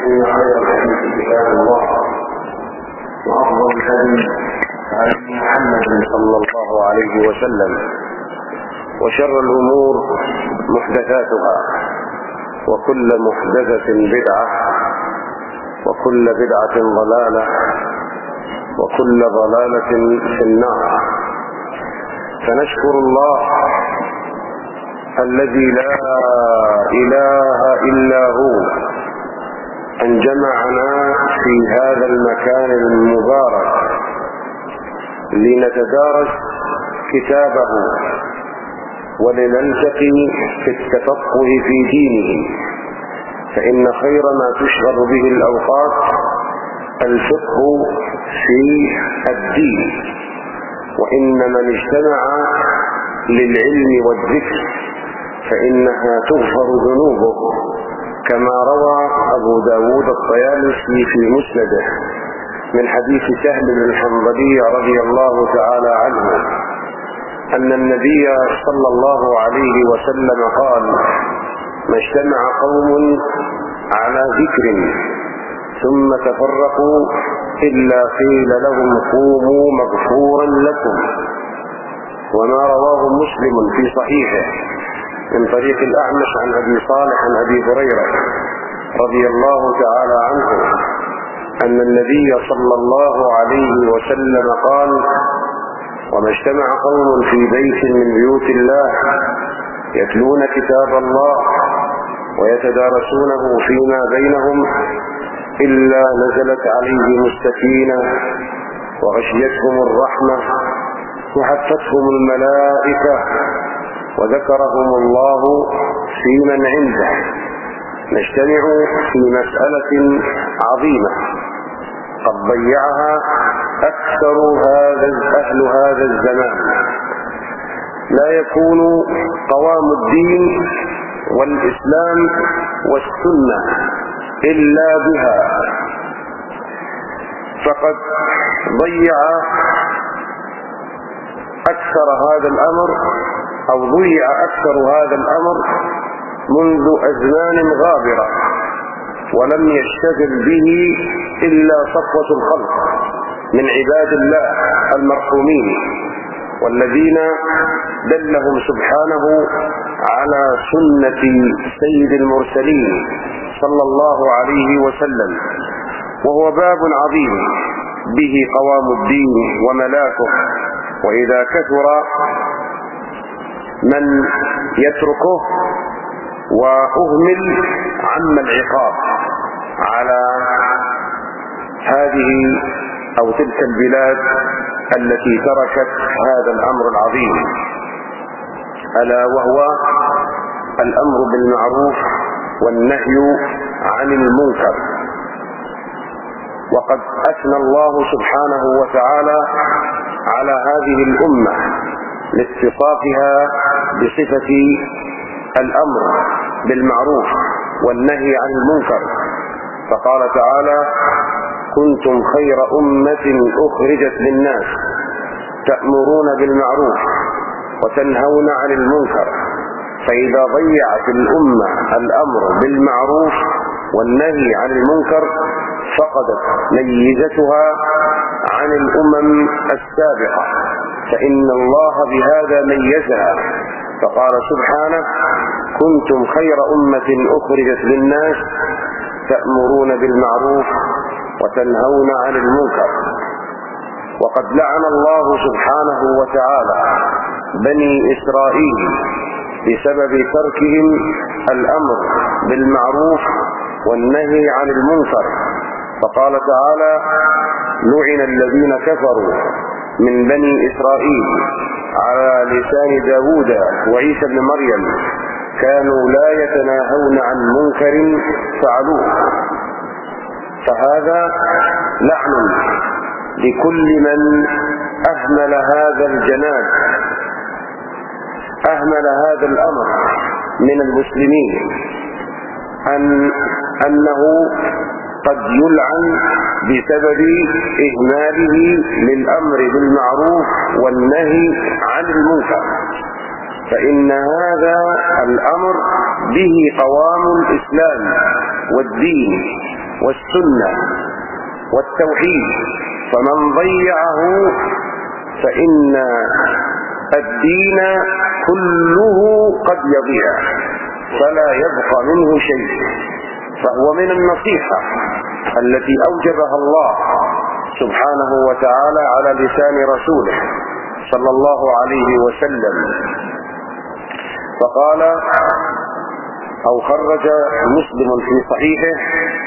فإن خير الحديث كتاب الله وأفضل الهدي هدي محمد صلى الله عليه وسلم وشر الأمور محدثاتها وكل محدثة بدعة وكل بدعة ضلالة وكل ضلالة في النار. فنشكر الله الذي لا إله إلا هو أن جمعنا في هذا المكان المبارك لنتدارس كتابه ولنلتقي في التفقه في دينه، فإن خير ما تشغل به الأوقات الفقه في الدين، وإن من اجتمع للعلم والذكر فإنها تغفر ذنوبه، كما روى أبو داود الطيالسي في مسنده من حديث سهل بن الحنظلي رضي الله تعالى عنه أن النبي صلى الله عليه وسلم قال: ما اجتمع قوم على ذكر ثم تفرقوا إلا قيل لهم قوموا مغفورا لكم. وما رواه مسلم في صحيحه من طريق الأعمش عن أبي صالح عن أبي هريرة رضي الله تعالى عنه أن النبي صلى الله عليه وسلم قال: وما اجتمع قوم في بيت من بيوت الله يتلون كتاب الله ويتدارسونه فيما بينهم إلا نزلت عليهم السكينة وغشيتهم الرحمة وحفتهم الملائكة وذكرهم الله في من عنده. نجتمع في مسألة عظيمة قد ضيعها أكثر أهل هذا الزمان. لا يكون قوام الدين والإسلام والسنة إلا بها، فقد ضيع أكثر هذا الأمر أو ضيع أكثر هذا الأمر منذ أزمان غابرة، ولم يشتغل به إلا صفوة الخلق من عباد الله المرحومين، والذين دلهم سبحانه على سنة سيد المرسلين صلى الله عليه وسلم، وهو باب عظيم به قوام الدين وملاكه. وإذا كثر من يتركه وأهمل عم العقاب على هذه أو تلك البلاد التي تركت هذا الأمر العظيم، ألا وهو الأمر بالمعروف والنهي عن المنكر. وقد أثنى الله سبحانه وتعالى على هذه الأمة لاتصافها بصفة الأمر بالمعروف والنهي عن المنكر، فقال تعالى: كنتم خير أمة أخرجت للناس تأمرون بالمعروف وتنهون عن المنكر. فإذا ضيعت الأمة الأمر بالمعروف والنهي عن المنكر فقدت ميزتها عن الأمم السابقة، فإن الله بهذا ميزها، فقال سبحانه: كنتم خير أمة أخرجت للناس تأمرون بالمعروف وتنهون عن المنكر. وقد لعن الله سبحانه وتعالى بني إسرائيل بسبب تركهم الأمر بالمعروف والنهي عن المنكر، فقال تعالى: لعن الذين كفروا من بني إسرائيل على لسان داود وعيسى بن مريم كانوا لا يتناهون عن منكر فعلوه. فهذا لعن لكل من أهمل هذا الجناب، أهمل هذا الأمر من المسلمين، أنه قد يلعن بسبب إهماله للأمر بالمعروف والنهي عن المنكر، فإن هذا الأمر به قوام الإسلام والدين، والسنة والتوحيد، فمن ضيعه فإن الدين كله قد يضيع فلا يبقى منه شيء. فهو من النصيحة التي أوجبها الله سبحانه وتعالى على لسان رسوله صلى الله عليه وسلم. فقال أو خرج مسلم في صحيحه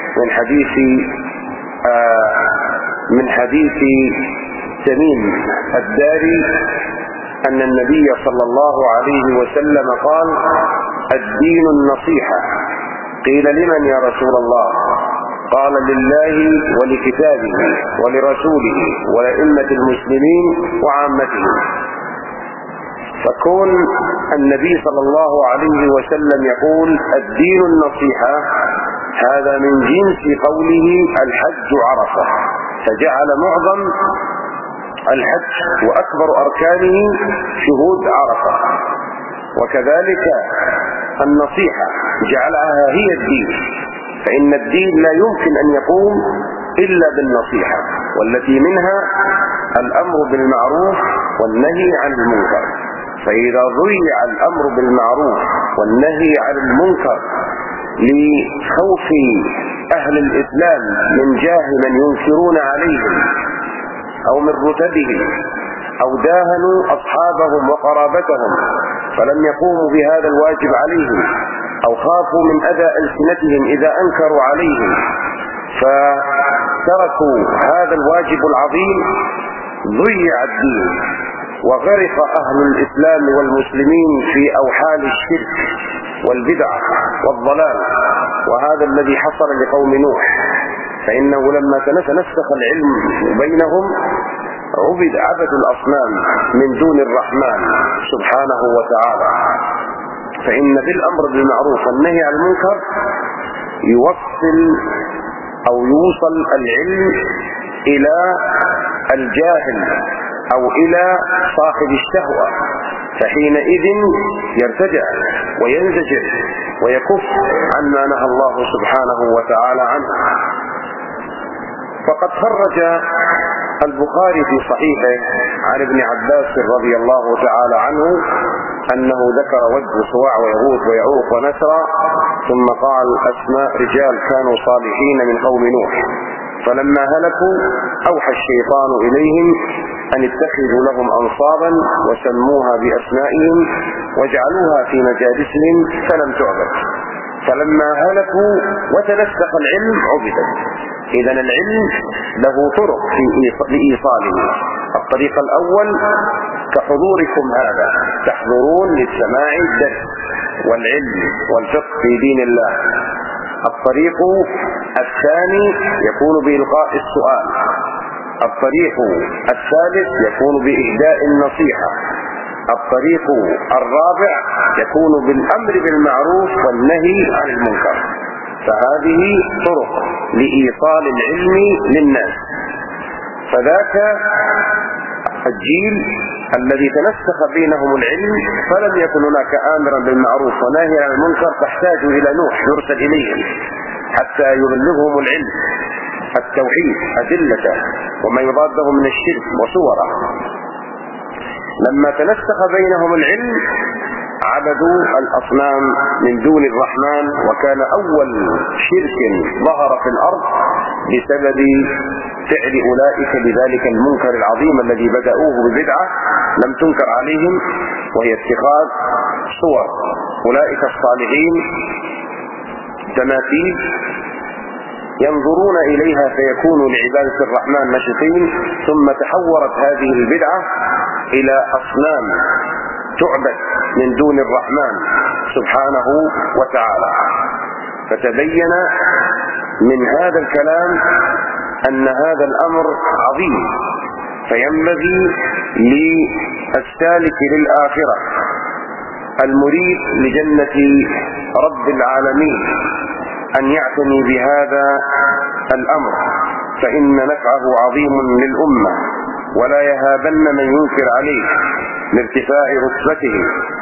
من حديث تميم الداري أن النبي صلى الله عليه وسلم قال: الدين النصيحة. قيل: لمن يا رسول الله؟ قال: لله ولكتابه ولرسوله ولأئمة المسلمين وعامتهم. فكون النبي صلى الله عليه وسلم يقول الدين النصيحة، هذا من جنس قوله الحج عرفة، فجعل معظم الحج وأكبر أركانه شهود عرفة. وكذلك النصيحة جعلها هي الدين، فإن الدين لا يمكن أن يقوم إلا بالنصيحة، والتي منها الأمر بالمعروف والنهي عن المنكر. فإذا ضيع الأمر بالمعروف والنهي عن المنكر لخوف أهل الإسلام من جاه من ينكرون عليهم أو من رتبهم أو داهنوا أصحابهم وقرابتهم فلم يقوموا بهذا الواجب عليهم، أو خافوا من أذى ألسنتهم إذا أنكروا عليهم فتركوا هذا الواجب العظيم، ضيع الدين وغرق أهل الإسلام والمسلمين في أوحال الشرك والبدع والضلال. وهذا الذي حصل لقوم نوح، فإنه لما تنسخ العلم بينهم عبدوا الأصنام من دون الرحمن سبحانه وتعالى. فإن بالأمر بالمعروف والنهي عن المنكر يوصل العلم إلى الجاهل أو إلى صاحب الشهوة، فحينئذ يرتدع وينزجر ويكف عما نهى الله سبحانه وتعالى عنه. فقد خرج البخاري في صحيحه عن ابن عباس رضي الله تعالى عنه أنه ذكر وجه سواع ويغوث ويعوق ونسرا، ثم قال أسماء رجال كانوا صالحين من قوم نوح، فلما هلكوا أوحى الشيطان إليهم أن اتخذوا لهم أنصابا وسموها بأسمائهم وجعلوها في مجالسهم فلم تعبد، فلما هلكوا وتنسخ العلم عبدت. إذن العلم له طرق لإيصاله. الطريق الأول كحضوركم هذا، تحضرون للسماع الدرس والعلم والفقه في دين الله. الطريق الثاني يكون بإلقاء السؤال. الطريق الثالث يكون بإهداء النصيحة. الطريق الرابع يكون بالأمر بالمعروف والنهي عن المنكر. فهذه طرق لإيصال العلم للناس. فذاك الجيل الذي تنسخ بينهم العلم فلم يكن هناك آمرا بالمعروف وناهيا عن المنكر، فاحتاجوا إلى نوح يرسل إليهم حتى يبلغهم العلم، التوحيد أدلته وما يضاده من الشرك وصوره. لما تنسخ بينهم العلم عبدوا الأصنام من دون الرحمن، وكان أول شرك ظهر في الأرض بسبب فعل أولئك بذلك المنكر العظيم الذي بدأوه ببدعة لم تنكر عليهم، وهي اتخاذ صور أولئك الصالحين تماثيل ينظرون إليها فيكونوا لعبادة الرحمن نشطين. ثم تحورت هذه البدعة إلى أصنام تعبد من دون الرحمن سبحانه وتعالى. فتبين من هذا الكلام أن هذا الأمر عظيم، فينبغي للسالك للآخرة المريد لجنة رب العالمين أن يعتني بهذا الأمر، فإن نفعه عظيم للأمة، ولا يهابن من ينكر عليه لارتفاع رتبته،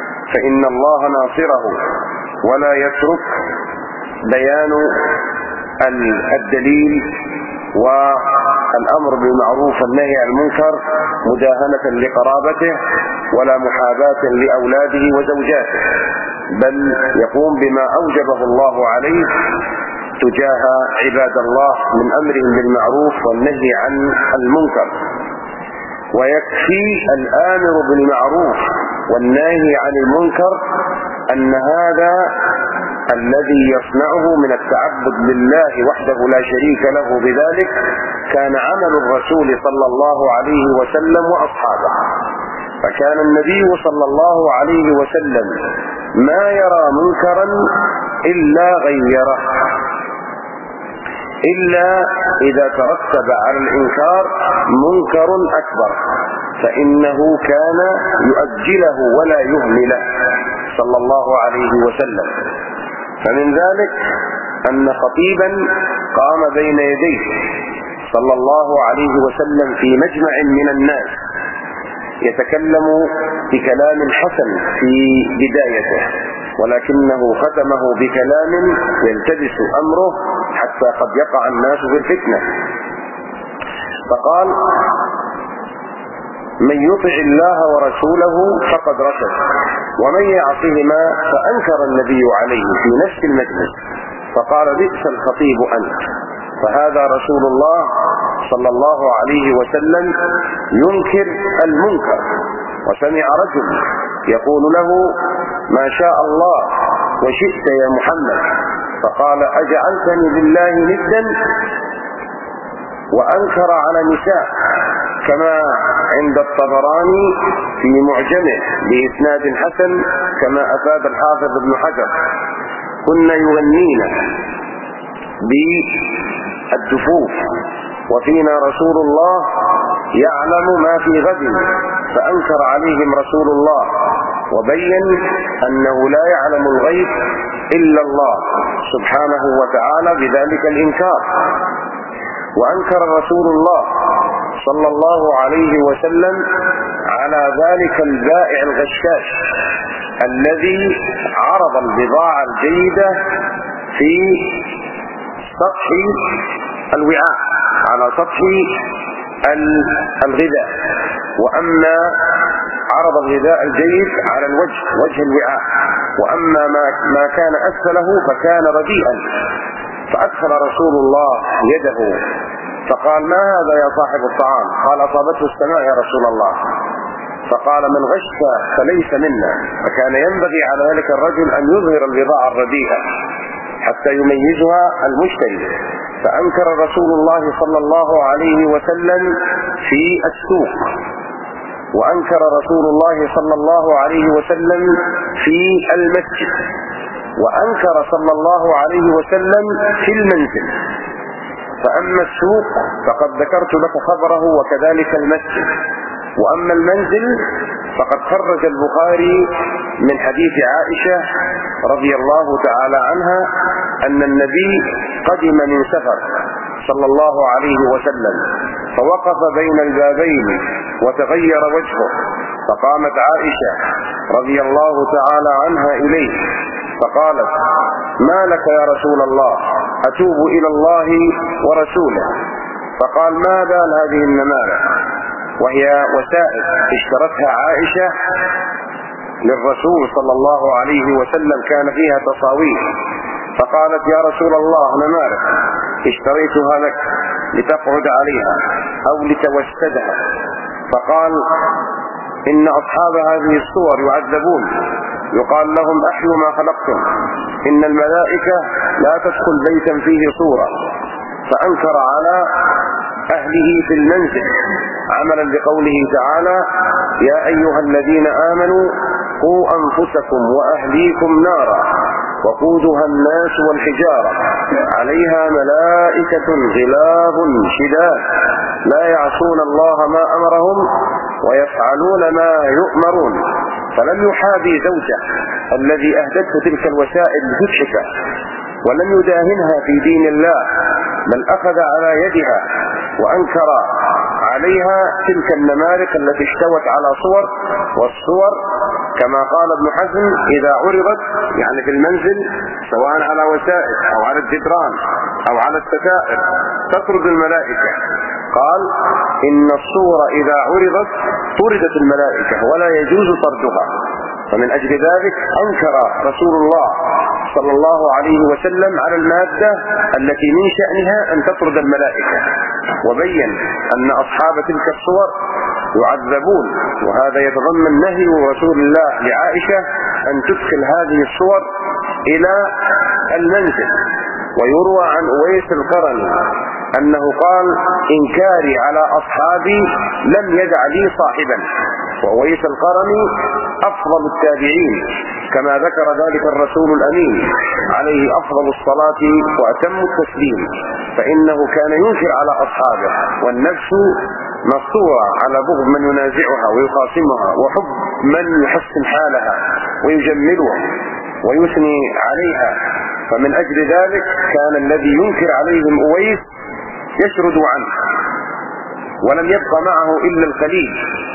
فإن الله ناصره، ولا يترك بيان الدليل والأمر بالمعروف والنهي عن المنكر مداهنة لقرابته ولا محاباة لأولاده وزوجاته، بل يقوم بما أوجبه الله عليه تجاه عباد الله من أمرهم بالمعروف والنهي عن المنكر. ويكفي الآمر بالمعروف والنهي عن المنكر أن هذا الذي يصنعه من التعبد لله وحده لا شريك له بذلك كان عمل الرسول صلى الله عليه وسلم وأصحابه. فكان النبي صلى الله عليه وسلم ما يرى منكرا إلا غيره، إلا إذا ترتب على الإنكار منكر أكبر فإنه كان يؤجله ولا يهمله صلى الله عليه وسلم. فمن ذلك أن خطيبا قام بين يديه صلى الله عليه وسلم في مجمع من الناس يتكلم بكلام حسن في بدايته، ولكنه ختمه بكلام يلتبس أمره حتى قد يقع الناس في الفتنة. فقال: من يطع الله ورسوله فقد رشد ومن يعصهما. فأنكر النبي عليه في نفس المجلس فقال: بئس الخطيب أنت. فهذا رسول الله صلى الله عليه وسلم ينكر المنكر، وسمع رجل يقول له: ما شاء الله وشئت يا محمد. فقال: أجعلتني بالله ندا؟ وأنكر على نساء كما عند الطبراني في معجمه بإسناد حسن كما أفاد الحافظ ابن حجر: كنا يغنين بالدفوف وفينا رسول الله يعلم ما في غد. فأنكر عليهم رسول الله وبين أنه لا يعلم الغيب إلا الله سبحانه وتعالى بذلك الإنكار. وأنكر رسول الله صلى الله عليه وسلم على ذلك البائع الغشاش الذي عرض البضاعة الجيدة في سطح الوعاء على سطح الغذاء، وأما عرض الغذاء الجيد على وجه الوعاء، وأما ما كان أسفله فكان رديئا. فأدخل رسول الله يده فقال: ما هذا يا صاحب الطعام؟ قال: أصابته السماء يا رسول الله. فقال: من غش فليس منا. فكان ينبغي على ذلك الرجل أن يظهر البضاعة الرديئة حتى يميزها المشتري. فأنكر رسول الله صلى الله عليه وسلم في السوق، وأنكر رسول الله صلى الله عليه وسلم في المسجد، وأنكر صلى الله عليه وسلم في المنزل. فأما السوق فقد ذكرت لك خبره وكذلك المسجد، وأما المنزل فقد خرج البخاري من حديث عائشة رضي الله تعالى عنها أن النبي قدم من سفر صلى الله عليه وسلم فوقف بين البابين وتغير وجهه، فقامت عائشة رضي الله تعالى عنها إليه فقالت: ما لك يا رسول الله؟ أتوب إلى الله ورسوله. فقال: ما بال هذه النمارة؟ وهي وسائل اشترتها عائشة للرسول صلى الله عليه وسلم كان فيها تصاوير. فقالت: يا رسول الله نمارة اشتريتها لك لتقعد عليها أو لتوسدها. فقال: إن أصحاب هذه الصور يعذبون، يقال لهم: أحيوا ما خلقتم، إن الملائكة لا تدخل بيتا فيه صورة. فأنكر على أهله في المنزل عملا بقوله تعالى: يا أيها الذين آمنوا قوا أنفسكم وأهليكم نارا وقودها الناس والحجارة عليها ملائكة غلاظ شداد لا يعصون الله ما أمرهم ويفعلون ما يؤمرون. فلم يحابي زوجه الذي أهدته تلك الوسائل لتضحكه، ولم يداهنها في دين الله، بل أخذ على يدها وأنكر عليها تلك النمارق التي اشتوت على صور. والصور كما قال ابن حزم إذا عرضت يعني في المنزل سواء على وسائل أو على الجدران أو على الستائر تطرد الملائكة. قال إن الصور إذا عرضت طردت الملائكة ولا يجوز طردها. فمن أجل ذلك أنكر رسول الله صلى الله عليه وسلم على المادة التي من شأنها أن تطرد الملائكة، وبين أن أصحاب تلك الصور يعذبون. وهذا يتضمن نهي رسول الله لعائشة أن تدخل هذه الصور إلى المنزل. ويروى عن أويس القرني أنه قال إنكاري على أصحابي لم يدع لي صاحبا. وأويس القرني أفضل التابعين كما ذكر ذلك الرسول الأمين عليه أفضل الصلاة وأتم التسليم، فإنه كان ينكر على أصحابه، والنفس مفطورة على بغض من ينازعها ويخاصمها وحب من يحسن حالها ويجملها ويثني عليها. فمن أجل ذلك كان الذي ينكر عليهم أويس يشرد عنه، ولم يبق معه إلا القليل.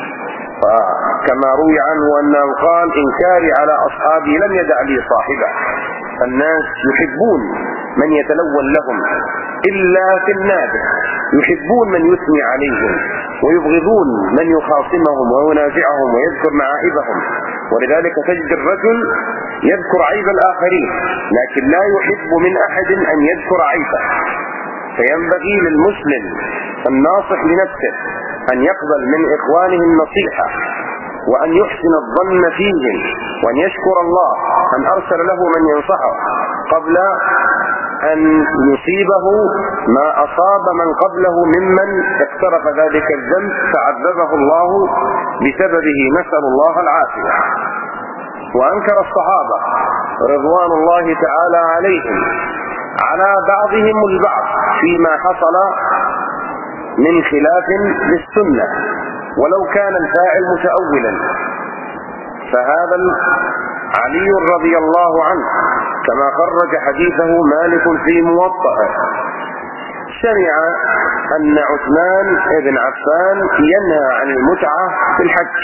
كما روي عنه أنه قال إنكاري على أصحابي لم يدع لي صاحبه. الناس يحبون من يتلون لهم إلا في النادر، يحبون من يثني عليهم ويبغضون من يخاصمهم وينازعهم ويذكر معائبهم. ولذلك تجد الرجل يذكر عيب الآخرين لكن لا يحب من أحد أن يذكر عيبه. فينبغي للمسلم الناصح لنفسه أن يقبل من إخوانه النصيحة، وأن يحسن الظن فيهم، وأن يشكر الله أن أرسل له من ينصحه قبل أن يصيبه ما أصاب من قبله ممن اقترف ذلك الذنب فعذبه الله بسببه، نسأل الله العافية. وأنكر الصحابة رضوان الله تعالى عليهم على بعضهم البعض فيما حصل من خلاف للسنة ولو كان الفاعل متأولا. فهذا علي رضي الله عنه كما خرج حديثه مالك في موطئه سمع أن عثمان بن عفان ينهى عن المتعة في الحج،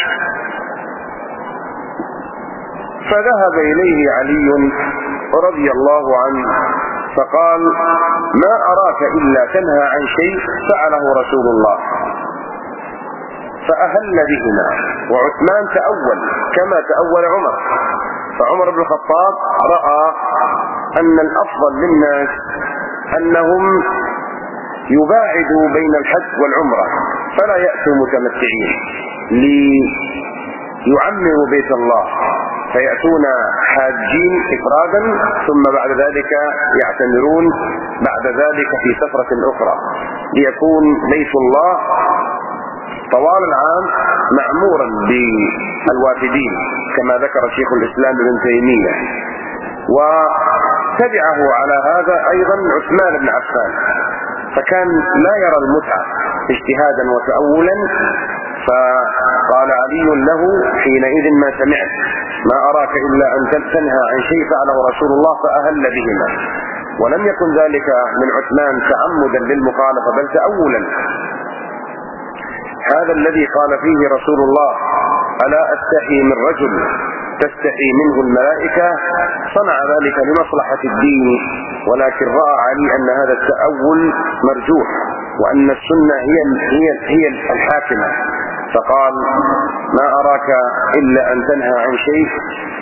فذهب إليه علي رضي الله عنه فقال ما أراك إلا تنهى عن شيء فعله رسول الله، فأهل بهما. وعثمان تأول كما تأول عمر، فعمر بن الخطاب رأى أن الأفضل للناس أنهم يباعدوا بين الحج والعمرة فلا يأتوا متمتعين ليعمروا بيت الله، فيأتون حاجين إفرادا ثم بعد ذلك يعتمرون بعد ذلك في سفرة أخرى، ليكون بيت الله طوال العام معمورا بالوافدين كما ذكر شيخ الإسلام ابن تيمية. وتبعه على هذا أيضا عثمان بن عفان، فكان لا يرى المتعة اجتهادا وتأولا. فقال علي له حينئذ ما سمعت ما أراك إلا أن تنهى عن شيء فعله رسول الله فأهل بهما. ولم يكن ذلك من عثمان تعمدا للمخالفة بل تأولا. هذا الذي قال فيه رسول الله ألا أستحي من رجل تستحي منه الملائكة صنع ذلك لمصلحة الدين، ولكن رأى علي أن هذا التأول مرجوح وأن السنة هي الحاكمة، فقال ما أراك إلا أن تنهى عن شيء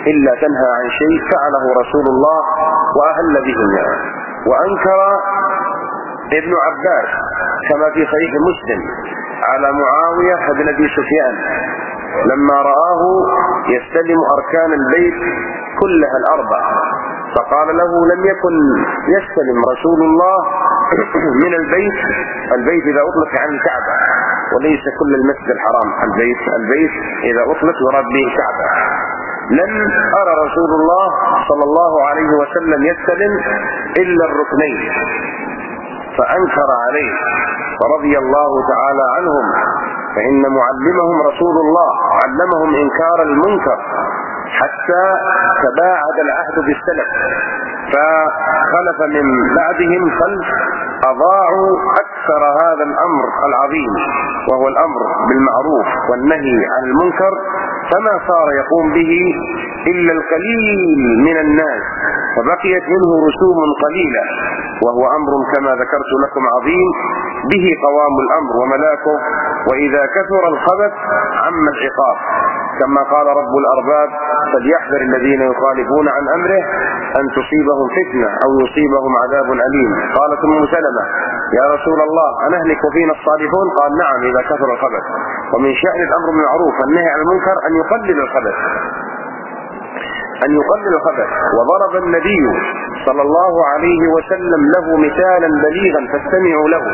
فعله رسول الله وأهل بهما. وأنكر ابن عباس كما في صحيح مسلم على معاوية بن أبي سفيان لما رآه يستلم أركان البيت كلها الأربع، فقال له لم يكن يستلم رسول الله من البيت إذا أطلق عن الكعبة، وليس كل المسجد الحرام البيت إذا أطلق يراد به الكعبة. لم أرى رسول الله صلى الله عليه وسلم يستلم إلا الركنين، فأنكر عليه رضي الله تعالى عنهم، فإن معلمهم رسول الله علمهم إنكار المنكر حتى تباعد العهد بالسلف، فخلف من بعدهم خلف أضاعوا أكثر هذا الأمر العظيم وهو الأمر بالمعروف والنهي عن المنكر، فما صار يقوم به إلا القليل من الناس، فبقيت منه رسوم قليلة وهو أمر كما ذكرت لكم عظيم به قوام الأمر وملاكه، وإذا كثر الخبث عم العقاب، كما قال رب الأرباب: فليحذر الذين يخالفون عن أمره أن تصيبهم فتنة أو يصيبهم عذاب أليم. قالت أم سلمة: يا رسول الله أنهلك وفينا الصالحون؟ قال: نعم إذا كثر الخبث. ومن شأن الأمر بالمعروف والنهي عن المنكر أن يقلل الخبث، وضرب النبي صلى الله عليه وسلم له مثالا بليغا فاستمعوا له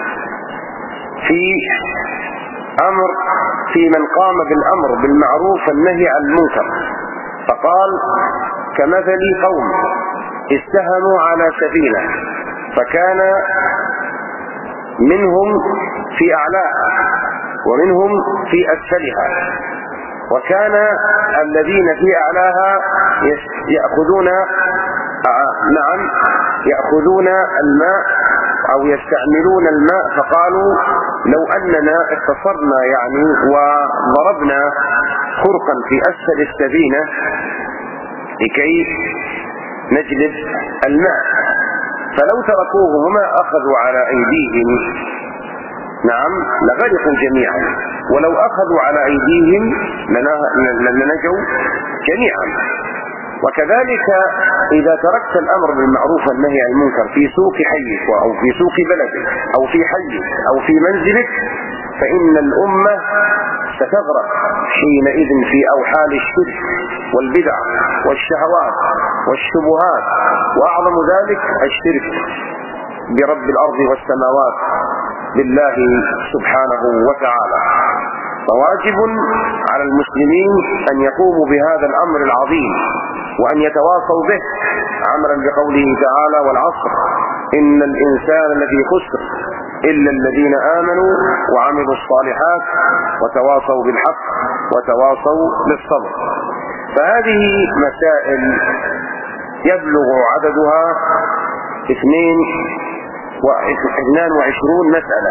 في من قام بالأمر بالمعروف والنهي عن المنكر، فقال: كمثل قوم استهموا على سفينة، فكان منهم في أعلاها ومنهم في أسفلها، وكان الذين في أعلاها يأخذون الماء أو يستعملون الماء، فقالوا: لو أننا اقتصرنا وضربنا خرقا في أسفل السفينة لكي نجلب الماء، فلو تركوه وما أخذوا على أيديهم لغرقوا جميعا، ولو أخذوا على أيديهم لنجوا جميعا. وكذلك إذا تركت الأمر بالمعروف والنهي عن المنكر في سوق حيك أو في سوق بلدك أو في حيك أو في منزلك، فإن الأمة ستغرق حينئذ في أوحال الشرك والبدع والشهوات والشبهات، وأعظم ذلك الشرك برب الأرض والسماوات بالله سبحانه وتعالى. فواجب على المسلمين أن يقوموا بهذا الأمر العظيم وأن يتواصوا به، عملا بقوله تعالى: والعصر إن الإنسان لفي خسر إلا الذين آمنوا وعملوا الصالحات وتواصوا بالحق وتواصوا بالصبر. فهذه مسائل يبلغ عددها 22 مسألة،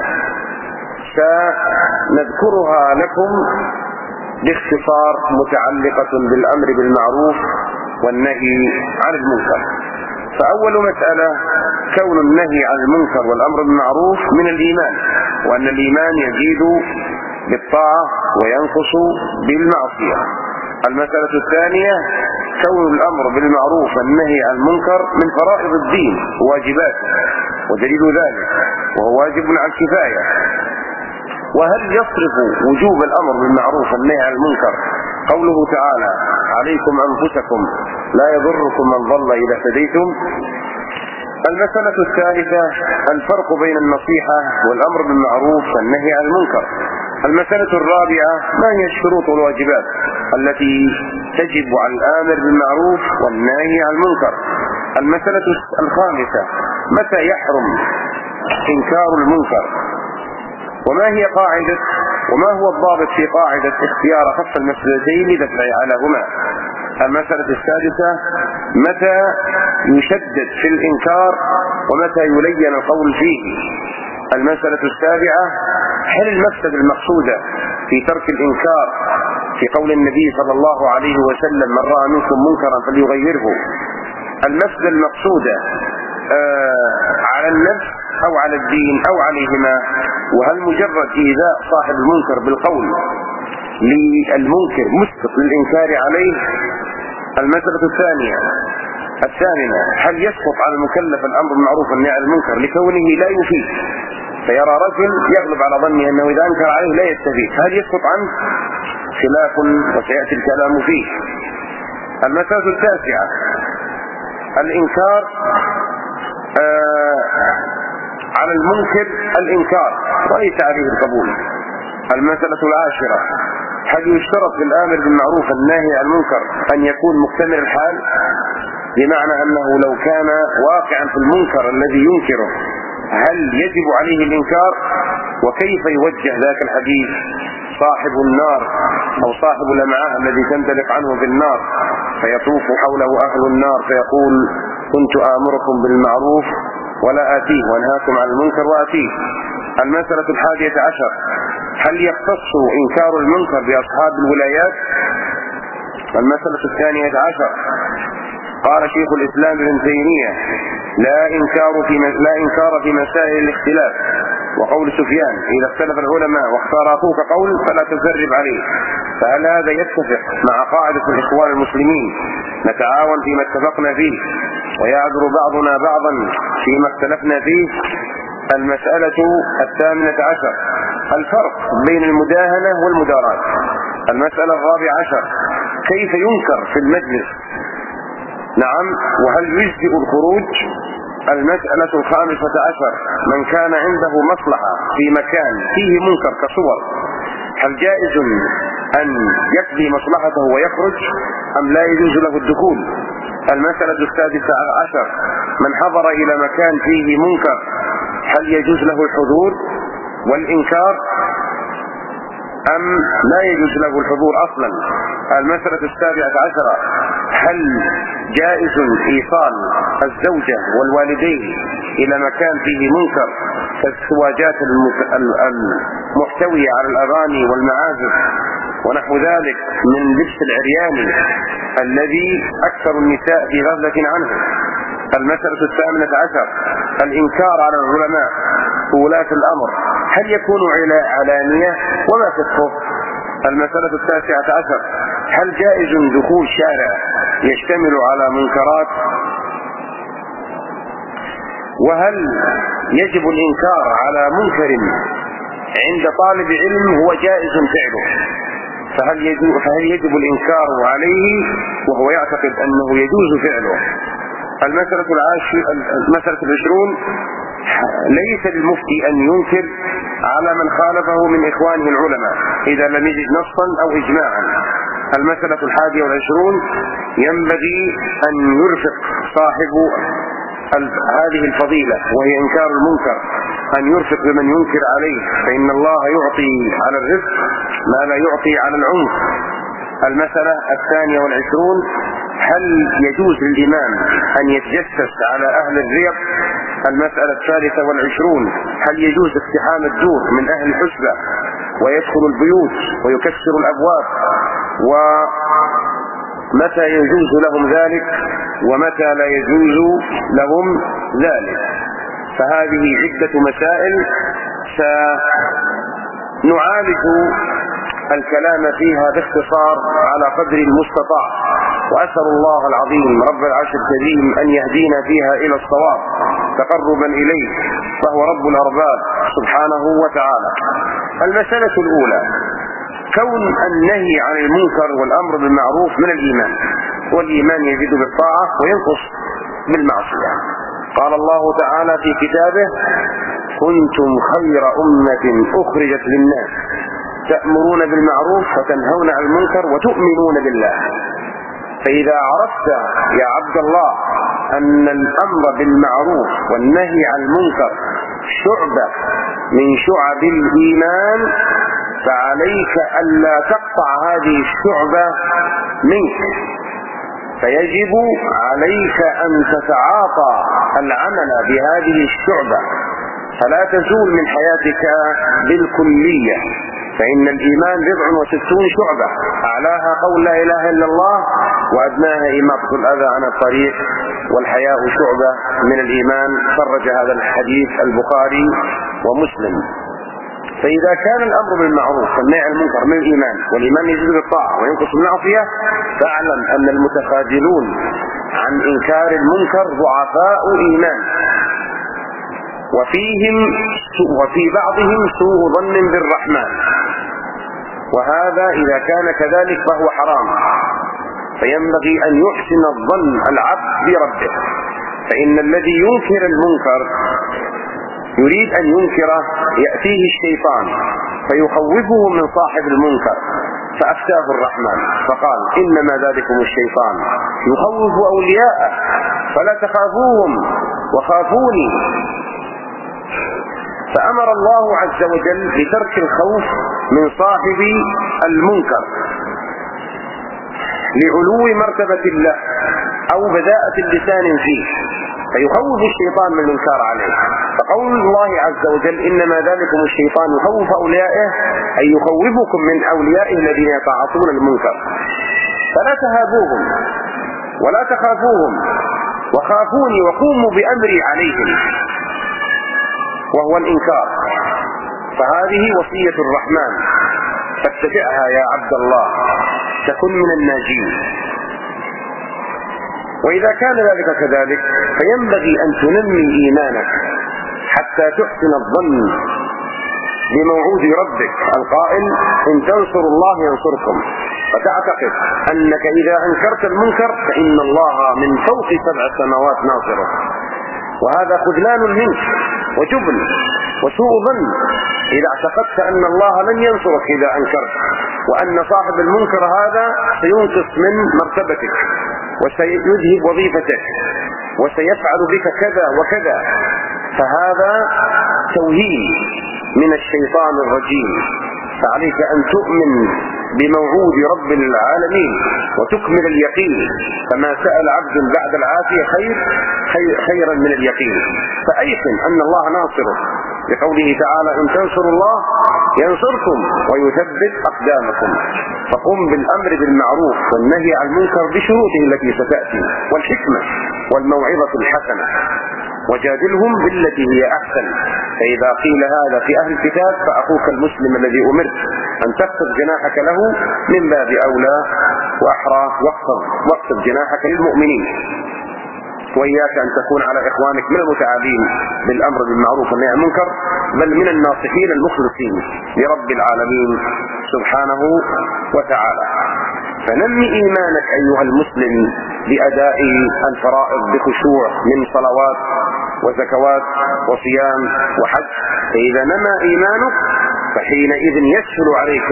سنذكرها لكم باختصار، متعلقة بالأمر بالمعروف والنهي عن المنكر. فأول مسألة: كون النهي عن المنكر والأمر بالمعروف من الإيمان، وأن الإيمان يزيد بالطاعة وينقص بالمعصية. المسألة الثانية: كون الأمر بالمعروف والنهي عن المنكر من فرائض الدين وواجباته، ودليل ذلك وهو واجب على الكفاية. وهل يصرف وجوب الأمر بالمعروف والنهي عن المنكر قوله تعالى: عليكم أنفسكم لا يضركم من ضل إذا اهتديتم؟ المسألة الثالثة: الفرق بين النصيحة والأمر بالمعروف والنهي عن المنكر. المسألة الرابعة: ما هي الشروط والواجبات التي تجب على الآمر بالمعروف والنهي عن المنكر؟ المسألة الخامسة: متى يحرم إنكار المنكر؟ وما هو الضابط في قاعدة اختيار خف المسألتين لدفع عليهما؟ المسألة السادسة: متى يشدد في الإنكار ومتى يلين القول فيه؟ المسألة السابعة: هل المفسدة المقصودة في ترك الإنكار في قول النبي صلى الله عليه وسلم: من رأى منكم منكرا فليغيره، المفسدة المقصودة على النفس أو على الدين أو عليهما؟ وهل مجرد إيذاء صاحب المنكر بالقول للمنكر مسبق للإنكار عليه؟ المسألة الثامنة: هل يسقط على المكلف الأمر بالمعروف والنهي عن المنكر لكونه لا يفيد، فيرى رجل يغلب على ظنه أنه إذا أنكر عليه لا يستفيد، هل يسقط عنه؟ خلاف وسيأتي الكلام فيه. المسألة التاسعة: الإنكار على المنكر الإنكار وليس عليه القبول. المسألة العاشرة: هل يشترط للآمر بالمعروف والنهي عن المنكر أن يكون مكتمل الحال، بمعنى أنه لو كان واقعا في المنكر الذي ينكره هل يجب عليه الإنكار؟ وكيف يوجه ذاك الحديث صاحب النار أو صاحب الأمعاء الذي تندلق عنه بالنار فيطوف حوله أهل النار فيقول: كنت آمركم بالمعروف ولا آتيه وأنهاكم عن المنكر وآتيه. المسألة 11: هل يختص إنكار المنكر بأصحاب الولايات؟ المسألة 12: قال شيخ الإسلام ابن تيمية: لا إنكار في مسائل الاختلاف. وقول سفيان: إذا اختلف العلماء واختار أخوك قول فلا تجرب عليه. فهل هذا يتفق مع قاعدة الإخوان المسلمين: نتعاون فيما اتفقنا فيه ويعذر بعضنا بعضا فيما اختلفنا فيه؟ المسألة 18: الفرق بين المداهنة والمداراة. المسألة 14: كيف ينكر في المجلس؟ نعم، وهل يجزئ الخروج؟ المسألة 15: من كان عنده مصلحة في مكان فيه منكر كصور، هل جائز أن يقضي مصلحته ويخرج أم لا يجوز له الدخول؟ المسألة 16: من حضر إلى مكان فيه منكر هل يجوز له الحضور والإنكار أم لا يجوز له الحضور أصلا؟ المسألة 17: هل جائز إيصال الزوجة والوالدين إلى مكان فيه منكر كالسواجات المحتوية على الأغاني والمعازف ونحو ذلك من لبس العرياني الذي أكثر النساء في غفلة عنه؟ المسألة 18: الإنكار على العلماء وولاة الأمر هل يكون علانية وما فقه؟ المسألة 19: هل جائز دخول شارع يشتمل على منكرات؟ وهل يجب الإنكار على منكر عند طالب علم هو جائز فعله؟ فهل يجب الإنكار عليه وهو يعتقد أنه يجوز فعله؟ المسألة 20: ليس للمفتي أن ينكر على من خالفه من إخوانه العلماء إذا لم يجد نصا أو إجماعا. المسألة 21: ينبغي أن يرفق صاحب هذه الفضيلة وهي إنكار المنكر أن يرفق بمن ينكر عليه، فإن الله يعطي على الرفق ما لا يعطي على العنف. المسألة 22: هل يجوز للإمام أن يتجسس على أهل الريق؟ المسألة 23: هل يجوز اقتحام الدور من أهل الحسبة ويدخل البيوت ويكسر الأبواب؟ ومتى يجوز لهم ذلك ومتى لا يجوز لهم ذلك؟ فهذه عدة مسائل سنعالج الكلام فيها باختصار على قدر المستطاع، وأسأل الله العظيم رب العرش الكريم أن يهدينا فيها إلى الصواب تقربا إليه، فهو رب الأرباب سبحانه وتعالى. المسألة الأولى: كون النهي عن المنكر والأمر بالمعروف من الإيمان، والإيمان يزيد بالطاعة وينقص بالمعصية. قال الله تعالى في كتابه: كنتم خير أمة أخرجت للناس تأمرون بالمعروف وتنهون عن المنكر وتؤمنون بالله. فإذا عرفت يا عبد الله أن الأمر بالمعروف والنهي عن المنكر شعبة من شعب الإيمان، فعليك ألا تقطع هذه الشعبة منك، فيجب عليك أن تتعاطى العمل بهذه الشعبة فلا تزول من حياتك بالكلية. فإن الإيمان 69 شعبة، أعلاها قول لا إله إلا الله، وأدناها إماطة الأذى عن الطريق، والحياء شعبة من الإيمان. خرج هذا الحديث البخاري ومسلم. فإذا كان الأمر بالمعروف والنهي عن المنكر من الإيمان، والإيمان يزيد بالطاعة وينقص بالمعصية، فاعلم أن المتخاذلون عن إنكار المنكر ضعفاء إيمان، وفي بعضهم سوء ظن بالرحمن، وهذا إذا كان كذلك فهو حرام. فينبغي أن يحسن الظن العبد بربه، فإن الذي ينكر المنكر يريد أن ينكره يأتيه الشيطان فيخوفه من صاحب المنكر، فأفتاه الرحمن فقال: إنما ذلكم الشيطان يخوف أولياءه فلا تخافوهم وخافوني. فأمر الله عز وجل بترك الخوف من صاحب المنكر لعلو مرتبة الله أو بداءة اللسان فيه، فيخوف الشيطان من الإنكار عليه. فقول الله عز وجل: إنما ذلكم الشيطان يخوف أوليائه، أي يخوفكم من أوليائه الذين يتعاطون المنكر، فلا تهابوهم ولا تخافوهم وخافوني وقوموا بأمري عليهم، وهو الإنكار. فهذه وصية الرحمن فاتبعها يا عبد الله تكن من الناجين. وإذا كان ذلك كذلك فينبغي أن تنمي إيمانك حتى تحسن الظن بموعود ربك القائل إن تنصروا الله ينصركم، فتعتقد أنك إذا أنكرت المنكر فإن الله من فوق 7 سماوات ناصره. وهذا خذلان منك وجبن وسوء ظن إذا اعتقدت أن الله لن ينصرك إذا أنكرت، وأن صاحب المنكر هذا سينقص من مرتبتك وسيذهب وظيفتك وسيفعل بك كذا وكذا. فهذا توهين من الشيطان الرجيم. فعليك أن تؤمن بموعود رب العالمين وتكمل اليقين، فما سأل عبد بعد العافية خيرا من اليقين. فأيقن أن الله ناصره بقوله تعالى إن تنصروا الله ينصركم ويثبت أقدامكم. فقم بالأمر بالمعروف والنهي عن المنكر بشروطه التي ستأتي والحكمة والموعظة الحسنة، وجادلهم بالتي هي أحسن. فإذا قيل هذا في أهل الكتاب فأخوك المسلم الذي أمرت أن تخفض جناحك له من باب أولى وأحرى واخفض جناحك للمؤمنين. وإياك أن تكون على إخوانك من المتعابين بالأمر بالمعروف والنهي عن المنكر، بل من الناصحين المخلصين لرب العالمين سبحانه وتعالى. فنمي إيمانك أيها المسلم بأداء الفرائض بخشوع من صلوات وزكوات وصيام وحج. فإذا نمى إيمانك فحينئذ يسهل عليك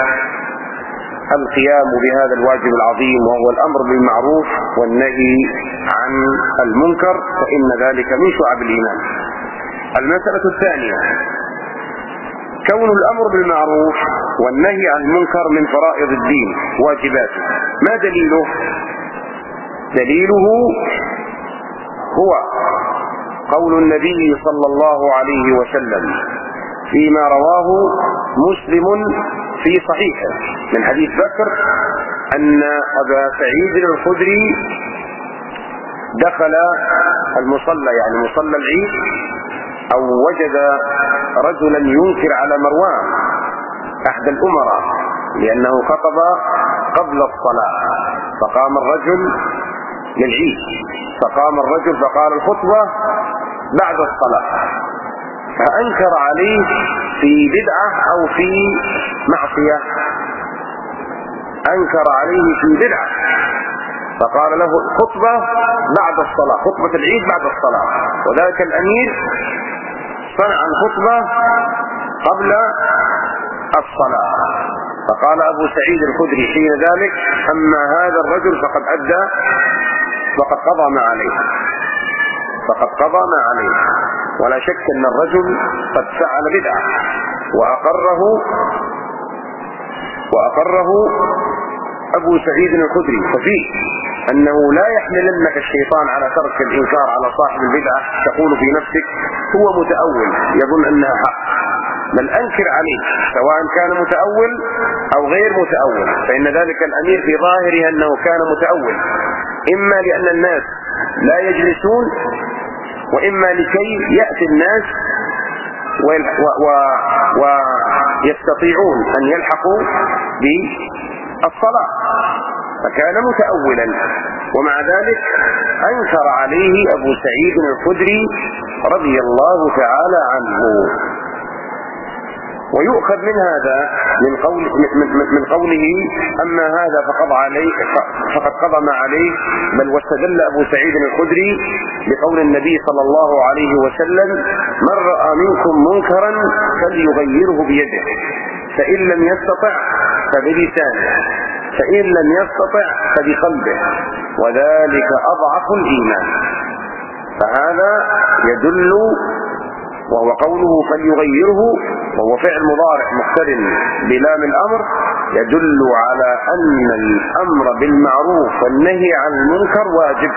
القيام بهذا الواجب العظيم، وهو الأمر بالمعروف والنهي عن المنكر، فإن ذلك من شعب الإيمان. المسألة الثانية كون الأمر بالمعروف والنهي عن المنكر من فرائض الدين واجباته. ما دليله؟ دليله هو قول النبي صلى الله عليه وسلم فيما رواه مسلم في صحيحه من حديث بكر أن أبا سعيد الخدري دخل المصلى، يعني مصلى العيد، أو وجد رجلا ينكر على مروان أحد الأمراء لأنه خطب قبل الصلاة، فقام الرجل للعيد، فقام الرجل فقال الخطبة بعد الصلاة، فأنكر عليه في بدعة أو في معصية، أنكر عليه في بدعة، فقال له الخطبة بعد الصلاة، خطبة العيد بعد الصلاة، وذلك الأمير صنع الخطبة قبل الصلاة. فقال أبو سعيد الخدري حين ذلك أما هذا الرجل فقد أدى، فقد قضى ما عليه، فقد قضى ما عليه. ولا شك أن الرجل قد فعل بدعة وأقره أبو سعيد الخدري. ففيه أنه لا يحملنك الشيطان على ترك الإنكار على صاحب البدعة تقول في نفسك هو متأول يظن أنها حق، بل أنكر عليه سواء كان متأول أو غير متأول، فإن ذلك الأمير في ظاهره أنه كان متأول، إما لأن الناس لا يجلسون، وإما لكي يأتي الناس ويستطيعون أن يلحقوا بالصلاة، فكان متأولا. ومع ذلك أنكر عليه أبو سعيد الخدري رضي الله تعالى عنه. ويؤخذ من هذا من قوله أما هذا فقد قضى ما عليه، بل واستدل أبو سعيد الخدري بقول النبي صلى الله عليه وسلم من رأى منكم منكرا فليغيره بيده، فإن لم يستطع فبلسانه، فإن لم يستطع فبقلبه، وذلك أضعف الإيمان. فهذا يدل، وهو قوله فليغيره وهو فعل مضارع مقترن بلام الأمر، يدل على أن الأمر بالمعروف والنهي عن المنكر واجب،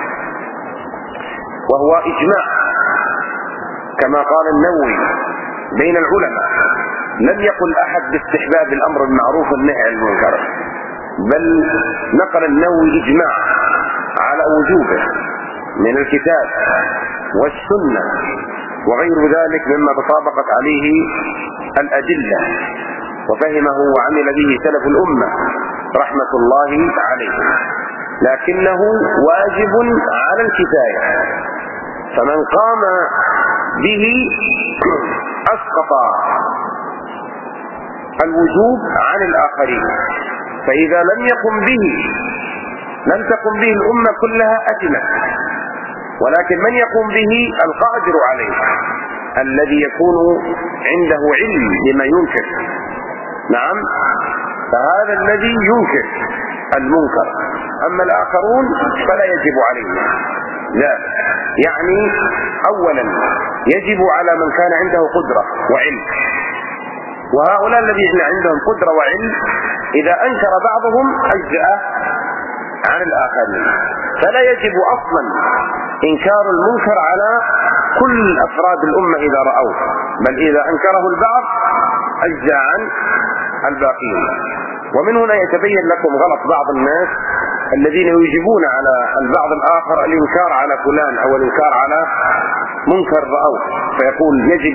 وهو إجماع كما قال النووي بين العلماء. لم يقل أحد باستحباب الأمر بالمعروف والنهي عن المنكر، بل نقل النووي إجماع على وجوبه، من الكتاب والسنة وغير ذلك مما تطابقت عليه الأدلة وفهمه وعمل به سلف الأمة رحمة الله عليهم، لكنه واجب على الكفاية، فمن قام به أسقط الوجوب عن الآخرين، فإذا لم تقم به الأمة كلها أثمت، ولكن من يقوم به القادر عليه الذي يكون عنده علم بما ينكر، نعم، فهذا الذي ينكر المنكر، أما الآخرون فلا يجب عليهم ذلك. يعني أولا يجب على من كان عنده قدرة وعلم، وهؤلاء الذين عندهم قدرة وعلم إذا أنكر بعضهم أجزأ عن الآخرين، فلا يجب أصلا إنكار المنكر على كل أفراد الأمة إذا رأوه، بل إذا أنكره البعض أجزأ عن الباقين. ومن هنا يتبين لكم غلط بعض الناس الذين يوجبون على البعض الآخر الإنكار على فلان أو الإنكار على منكر رأوه، فيقول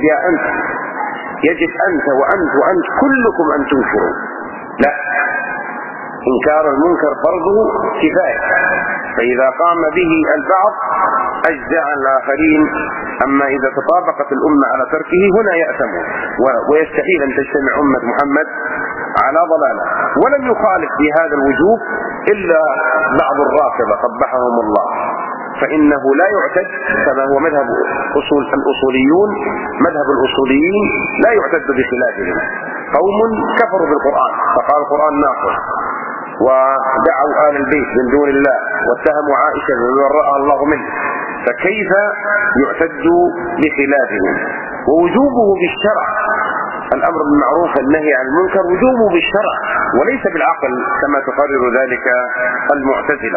يجب أنت وأنت كلكم أن تنكروا. لا، إنكار المنكر فرض كفاية، فإذا قام به البعض أجزأ عن الآخرين، أما إذا تطابقت الأمة على تركه هنا يأثمون، ويستحيل أن تجتمع أمة محمد على ضلالة. ولم يخالف في هذا الوجوب إلا بعض الرافضة قبحهم الله، فإنه لا يعتد كما هو مذهب الأصوليون، مذهب الأصوليين لا يعتد بخلافهم. قوم كفروا بالقرآن فقال القرآن ناقص، ودعوا آل البيت من دون الله، واتهموا عائشة بما رأى الله منه، فكيف يعتد بخلافهم؟ ووجوبه بالشرع، الأمر بالمعروف والنهي عن المنكر وجوبه بالشرع وليس بالعقل كما تقرر ذلك المعتزلة.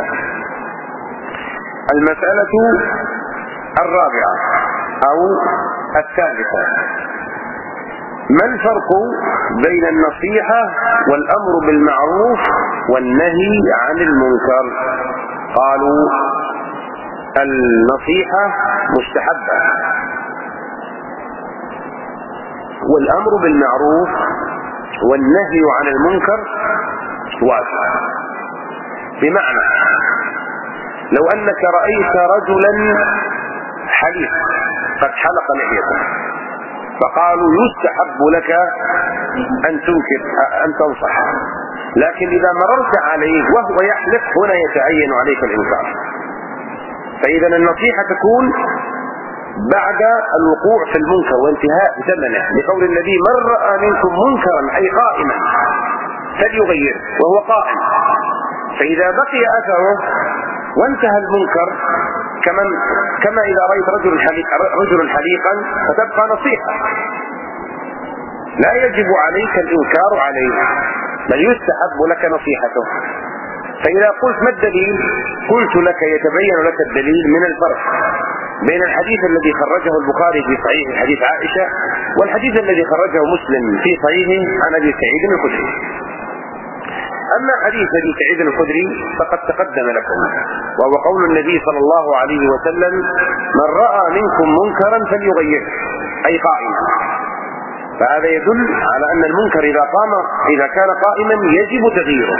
المسألة الرابعة أو الثالثة: ما الفرق بين النصيحة والأمر بالمعروف والنهي عن المنكر؟ قالوا النصيحة مستحبة، والأمر بالمعروف والنهي عن المنكر واجب. بمعنى لو أنك رأيت رجلا حليق قد حلق لحيته، فقالوا يستحب لك أن تنصح، لكن إذا مررت عليه وهو يحلق هنا يتعين عليك الإنكار. فإذا النصيحة تكون بعد الوقوع في المنكر وانتهاء زمنه، لقول النبي: من رأى منكم منكرا أي قائما فليغيره وهو قائم. فإذا بقي أثره وانتهى المنكر، كما إذا رأيت رجل حليقا فتبقى نصيحة، لا يجب عليك الإنكار عليه بل يستحب لك نصيحته. فإذا قلت ما الدليل؟ قلت لك يتبين لك الدليل من الفرق بين الحديث الذي خرجه البخاري في صحيح حديث عائشة والحديث الذي خرجه مسلم في صحيحه عن أبي سعيد الخدري. أما حديث أبي سعيد الخدري فقد تقدم لكم، وهو قول النبي صلى الله عليه وسلم: من رأى منكم منكرا فليغيره أي قائما. فهذا يدل على أن المنكر إذا كان قائما يجب تغييره.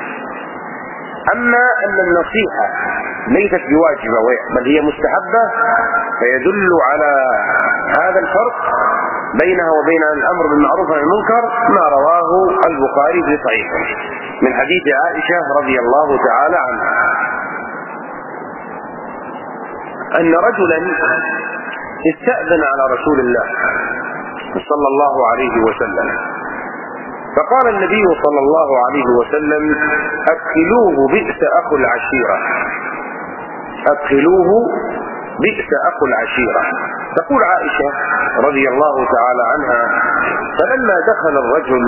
أما أن النصيحة ليست بواجبة بل هي مستحبة، فيدل على هذا الفرق بينها وبين الأمر بالمعروف والنهي عن المنكر ما رواه البخاري في صحيحه من حديث عائشة رضي الله تعالى عنها أن رجلا استأذن على رسول الله صلى الله عليه وسلم، فقال النبي صلى الله عليه وسلم: أدخلوه بئس أخو العشيرة، أدخلوه بئس أخو العشيرة. تقول عائشة رضي الله تعالى عنها: فلما دخل الرجل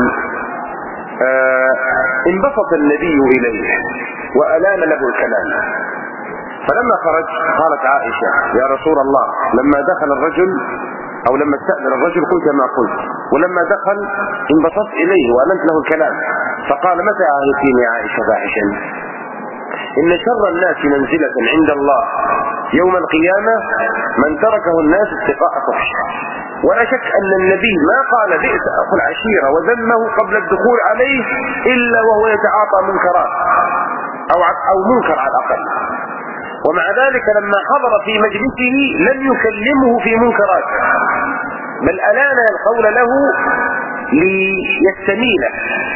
انبسط النبي إليه وألان له الكلام، فلما خرج قالت عائشة: يا رسول الله، لما دخل الرجل أو لما استأذن الرجل قلت ما قلت، ولما دخل انبسطت إليه وألنت له الكلام، فقال: متى عاهدتيني يا عائشة فاحشا؟ إن شر الناس منزلة عند الله يوم القيامة من تركه الناس اتقاء فحشه. ولا شك أن النبي ما قال بئس أخو العشيرة وذمه قبل الدخول عليه إلا وهو يتعاطى منكرات أو منكر على الأقل، ومع ذلك لما حضر في مجلسه لم يكلمه في منكرات، بل ألان القول له ليستميله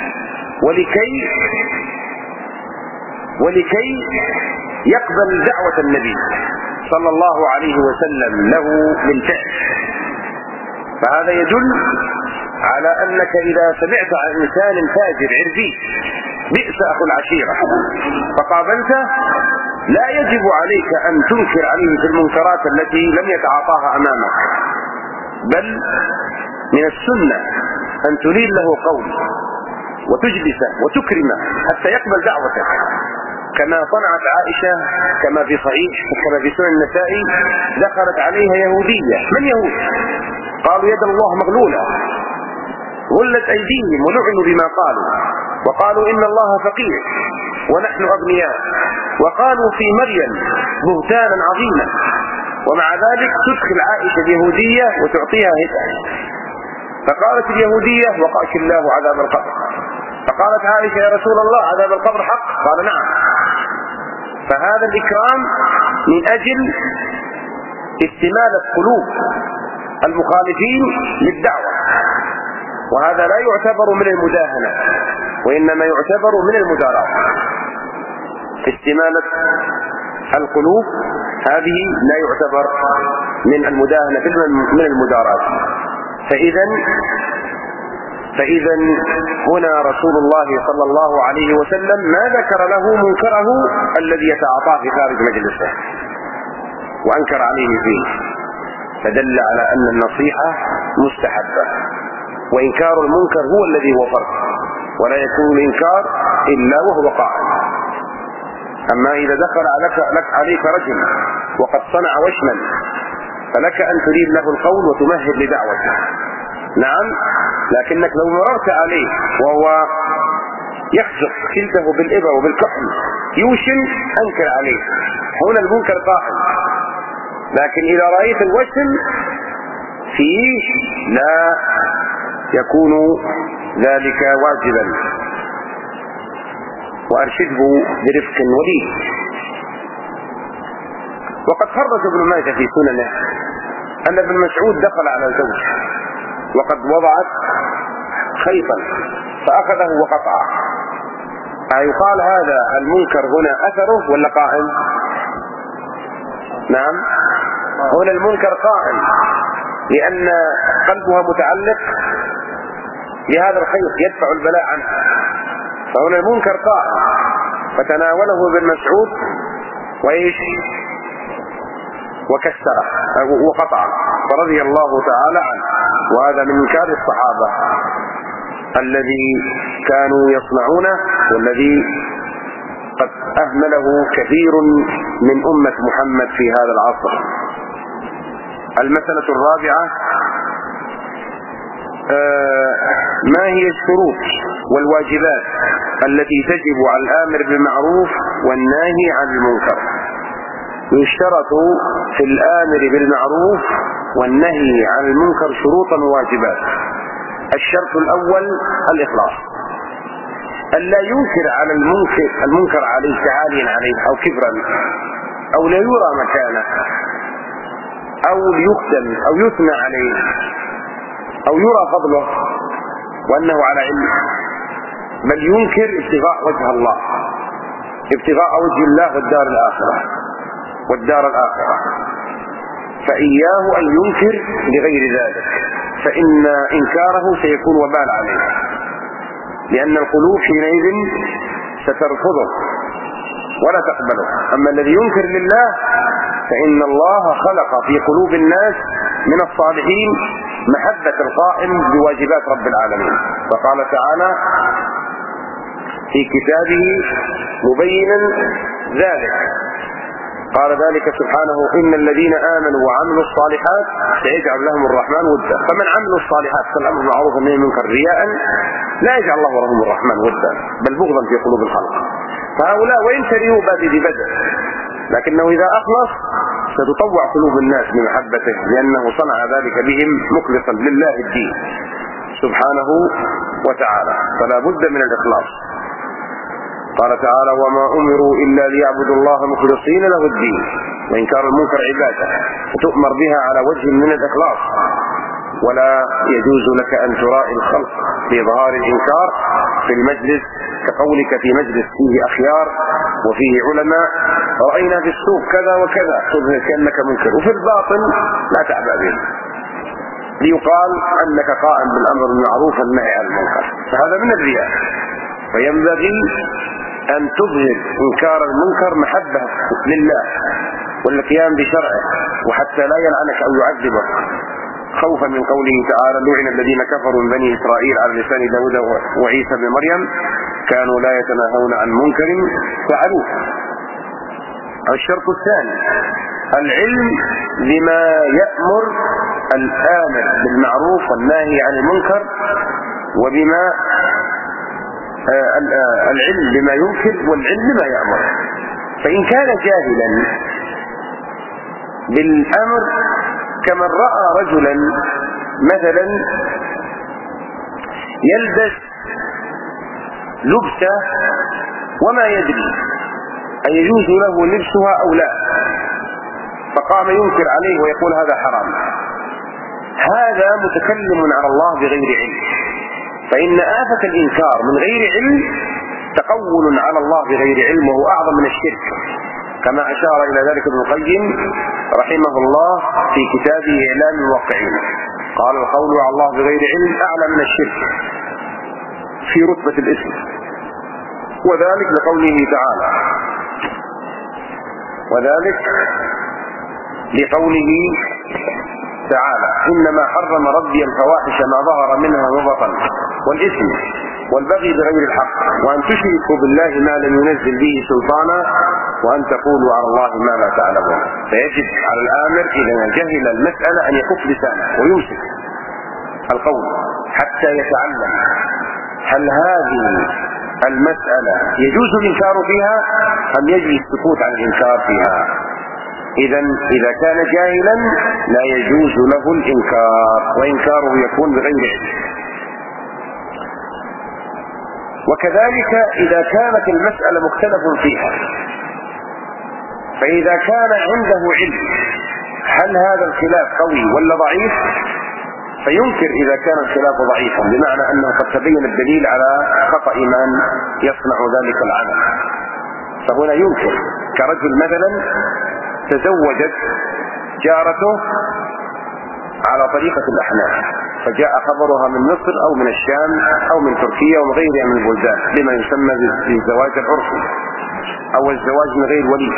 ولكي يقبل دعوة النبي صلى الله عليه وسلم له بالفعل. فهذا يدل على أنك إذا سمعت عن إنسان فاجر عرفي بئس أخو العشيرة فقابلته لا يجب عليك أن تنكر عليه في المنكرات التي لم يتعاطاها أمامك، بل من السنة أن تريد له قول وتجلسه وتكرمه حتى يقبل دعوتك، كما صنعت عائشة كما في صحيح كما في سنن النسائي. دخلت عليها يهودية. من يهود؟ قالوا يد الله مغلولة، غلت أيديهم ولعنوا بما قالوا، وقالوا إن الله فقير ونحن أغنياء، وقالوا في مريم بهتانا عظيما، ومع ذلك تدخل عائشة اليهودية وتعطيها هدى. فقالت اليهودية وقاك الله عذاب القبر. فقالت عائشة يا رسول الله عذاب القبر حق؟ قال نعم. فهذا الإكرام من أجل استمالة قلوب المخالفين للدعوة، وهذا لا يعتبر من المداهنة وإنما يعتبر من المداراة. استمالة القلوب هذه لا يعتبر من المداهنة من المداراة. فإذا هنا رسول الله صلى الله عليه وسلم ما ذكر له منكره الذي يتعاطاه في خارج مجلسه وأنكر عليه فيه، فدل على أن النصيحة مستحبة، وإنكار المنكر هو الذي هو فرق، ولا يكون الإنكار إلا وهو قائم. أما إذا دخل عليك رجل وقد صنع وشما فلك أن تريد له القول وتمهد لدعوته، نعم، لكنك لو مررت عليه وهو يخزق كلته بالإبر وبالكحل يوشم أنكر عليه، هنا المنكر قائم. لكن إذا رأيت الوشم فيه لا يكون ذلك واجبا، وأرشده برفق وليد. وقد خرج ابن ماجه في سننه أن ابن مسعود دخل على زوج وقد وضعت خيطا فأخذه وقطعه. يقال هذا المنكر هنا أثره ولا قائم؟ نعم، هنا المنكر قائم لأن قلبها متعلق بهذا الخيط يدفع البلاء عنها، فهنا المنكر قائم. فتناوله ابن مسعود وكسره وقطعه فرضي الله تعالى عنه. وهذا من إنكار الصحابة الذي كانوا يصنعونه والذي قد أهمله كثير من أمة محمد في هذا العصر. المسألة الرابعة: ما هي الشروط والواجبات التي تجب على الآمر بالمعروف والناهي عن المنكر؟ يشترط في الآمر بالمعروف والنهي عن المنكر شروطا وواجبات. الشرط الأول الإخلاص، ألا ينكر على المنكر عليه تعاليا عليه أو كبرا أو لا يرى مكانه أو ليخدم أو يثنى عليه أو يرى فضله وأنه على علم، بل ينكر ابتغاء وجه الله، ابتغاء وجه الله والدار الآخرة، فإياه أن ينكر لغير ذلك، فإن إنكاره سيكون وبال عليه، لأن القلوب حينئذ سترفضه ولا تقبله. أما الذي ينكر لله فإن الله خلق في قلوب الناس من الصالحين محبة القائم بواجبات رب العالمين، فقال تعالى في كتابه مبينا ذلك، قال ذلك سبحانه: إن الذين آمنوا وعملوا الصالحات سيجعل لهم الرحمن ودا. فمن عملوا الصالحات كالأمر بالمعروف والنهي عن المنكر رياء لا يجعل الله لهم الرحمن ودا، بل بغضا في قلوب الخلق. فهؤلاء وإن كرهوا بادئ ببدء، لكنه إذا أخلص ستطوع قلوب الناس بمحبته، لأنه صنع ذلك بهم مخلصا لله الدين سبحانه وتعالى. فلا بد من الإخلاص. قال تعالى: وما أمروا إلا ليعبدوا الله مخلصين له الدين، وإنكار المنكر عبادة فتؤمر بها على وجه من الإخلاص، ولا يجوز لك أن ترائي الخلق بإظهار الإنكار في المجلس، كقولك في مجلس فيه أخيار وفيه علماء: رأينا في السوق كذا وكذا، تظهر كأنك منكر، وفي الباطن لا تعبأ به، ليقال أنك قائم بالأمر بالمعروف والنهي عن المنكر، فهذا من الرياء. فينبغي أن تظهر إنكار المنكر محبة لله والقيام بشرعه، وحتى لا يلعنك أو يعذبك، خوفا من قوله تعالى: لعن الذين كفروا من بني إسرائيل على لسان داود وعيسى بن مريم كانوا لا يتناهون عن منكر فعلوه. الشرط الثاني: العلم بما يأمر الآمر بالمعروف والناهي عن المنكر، وبما العلم بما ينكر والعلم بما يأمر. فإن كان جاهلا بالأمر كمن رأى رجلا مثلا يلبس لبسة وما يدري أن يجوز له لبسها أو لا، فقام ينكر عليه ويقول هذا حرام، هذا متكلم على الله بغير علم. فإن آفة الإنكار من غير علم تقول على الله بغير علم، وهو أعظم من الشرك، كما أشار إلى ذلك ابن القيم رحمه الله في كتابه إعلام الموقعين. قال: القول على الله بغير علم أعلى من الشرك في رتبة الإثم، وذلك لقوله تعالى: إنما حرم ربي الفواحش ما ظهر منها وبطن والإثم والبغي بغير الحق وأن تشركوا بالله ما لم ينزل به سلطانا وأن تقولوا على الله ما لا تعلمون. فيجب على الآمر إذا جهل المسألة أن يكف لسانه ويمسك القول حتى يتعلم هل هذه المسألة يجوز الإنكار فيها أم يجب السكوت عن الإنكار فيها. إذا كان جاهلا لا يجوز له الإنكار، وإنكاره يكون بغير علم. وكذلك إذا كانت المسألة مختلف فيها، فإذا كان عنده علم هل هذا الخلاف قوي ولا ضعيف فينكر إذا كان الخلاف ضعيفا، بمعنى أنه قد تبين الدليل على خطأ من يصنع ذلك العمل، فهنا ينكر. كرجل مثلا تزوجت جارته على طريقة الأحناف، فجاء خبرها من مصر أو من الشام أو من تركيا ومن غيرها من البلدان بما يسمى بالزواج العرفي أو الزواج من غير ولي،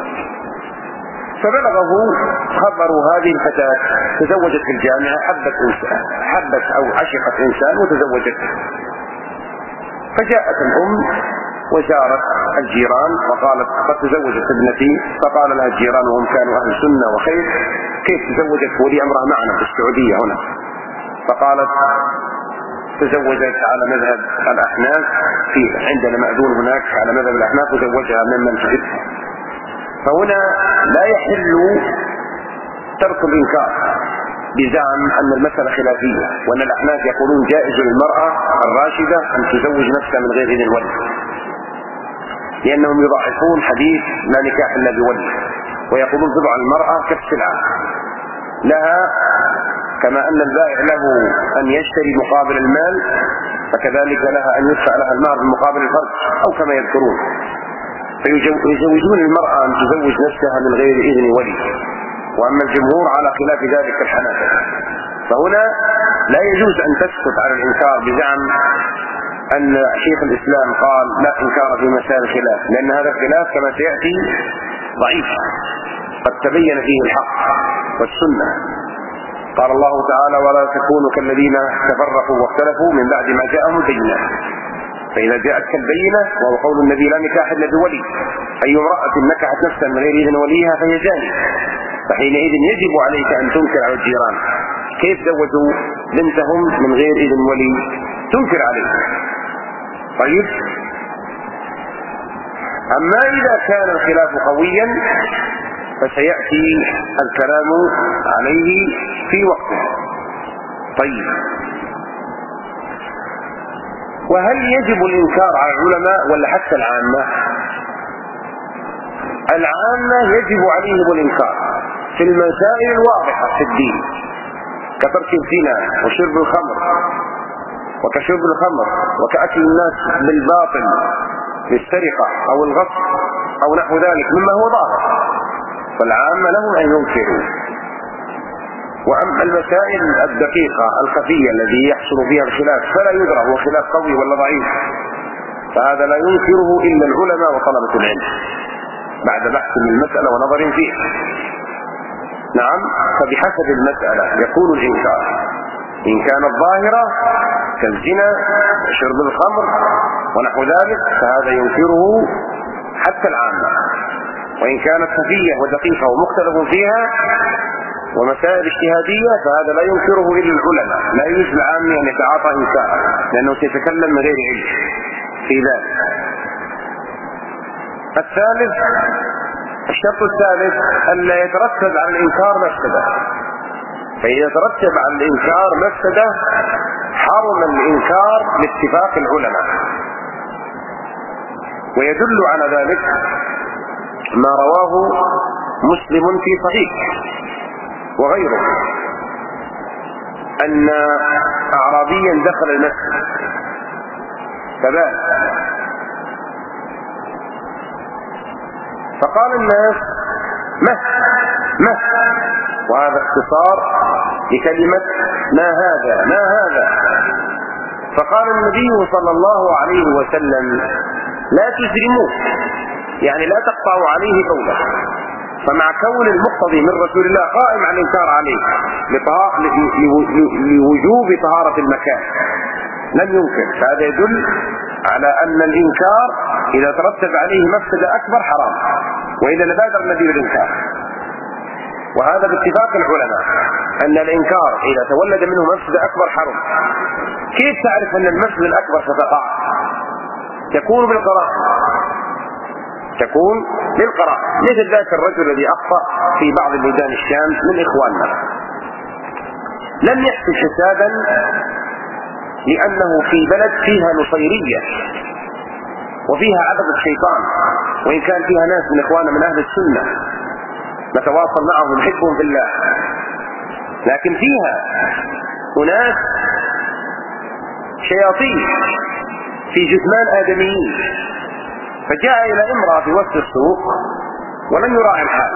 فبلغه خبر هذه الفتاة تزوجت في الجامعة، حبت أو عشقت إنسان وتزوجت. فجاءت الأم وزارت الجيران وقالت قد تزوجت ابنتي، فقال لها الجيران وهم كانوا أهل سنة وخير: كيف تزوجت ولي أمرها معنا في السعودية هنا؟ فقالت تزوجت على مذهب الأحناف، عندنا مأذون هناك على مذهب الأحناف، وزوجها ممن تحبها. فهنا لا يحل ترك الإنكار بزعم أن المسألة خلافية، وأن الأحناف يقولون جائز للمرأة الراشدة أن تزوج نفسها من غير إذن ولي، لأنهم يضعفون حديث لا نكاح إلا بولي، ويقولون تضع المرأة كالسلعة لها، كما أن البائع له أن يشتري مقابل المال، فكذلك لها أن يدفع لها المال مقابل الفرج، أو كما يذكرون. فيزوجون المرأة أن تزوج نفسها من غير إذن ولي، وأما الجمهور على خلاف ذلك الحنابلة. فهنا لا يجوز أن تسكت على الإنكار بزعم أن شيخ الإسلام قال لا إنكار في مسائل الخلاف، لأن هذا الخلاف كما سيأتي ضعيف، قد تبين فيه الحق والسنة. قال الله تعالى: ولا تكونوا كالذين تفرقوا واختلفوا من بعد ما جاءهم البينة. فإذا جاءتك البينة، وهو قول النبي لا نكاح إلا بولي، أي امرأة نكحت نفسها من غير إذن وليها فهي جانية، فحينئذ يجب عليك أن تنكر على الجيران. كيف زوجوا بنتهم من غير إذن ولي؟ تنكر عليه. طيب، أما إذا كان الخلاف قويا فسيأتي الكلام عليه في وقته. طيب، وهل يجب الإنكار على العلماء ولا حتى العامة؟ العامة يجب عليهم الإنكار في المسائل الواضحة في الدين، كترك الزنا وشرب الخمر وكشرب الخمر وكأكل الناس بالباطل بالسرقة أو الغصب أو نحو ذلك مما هو ظاهر، فالعامة لهم أن ينكروا. وأما المسائل الدقيقة الخفية الذي يحصل فيها الخلاف فلا يدرى هو خلاف قوي ولا ضعيف، فهذا لا ينكره إلا العلماء وطلبة العلم بعد بحث من المسألة ونظر فيها. نعم، فبحسب المسألة يكون الإنكار. إن كانت ظاهرة كالزنا وشرب الخمر ونحو ذلك فهذا ينكره حتى العامة، وإن كانت خفية ودقيقة ومختلف فيها ومسائل اجتهادية فهذا لا ينكره إلا العلماء، لا يجوز للعامة أن يتعاطى إنكارا لأنه سيتكلم من غير علم في ذلك. الثالث، الشرط الثالث ألا يترتب على الإنكار مفسدة، فإذا ترتب على الإنكار مفسدة حرم الإنكار باتفاق العلماء. ويدل على ذلك ما رواه مسلم في صحيح وغيره أن أعرابيا دخل المسجد فبال، فقال الناس مه، وهذا اختصار لكلمة ما هذا. فقال النبي صلى الله عليه وسلم لا تجرموه، يعني لا تقطعوا عليه قوله. فمع كون المقتضي من رسول الله قائم على الإنكار عليه لوجوب طهارة المكان لم ينكر، فهذا يدل على أن الإنكار إذا ترتب عليه مفسدة أكبر حرام، وإذا لبادر النبي بالإنكار. وهذا باتفاق العلماء أن الإنكار إذا تولد منه مفسدة أكبر حرام. كيف تعرف أن المفسدة الأكبر ستقع؟ تكون بالقراءة، مثل ذاك الرجل الذي أخطأ في بعض بلدان الشام من إخواننا، لم يحسب حسابا لأنه في بلد فيها نصيرية وفيها عبد الشيطان، وإن كان فيها ناس من إخواننا من أهل السنة نتواصل معهم ونحبهم بالله، لكن فيها أناس شياطين في جثمان آدميين. فجاء إلى امرأة في وسط السوق ولم يراعي الحال،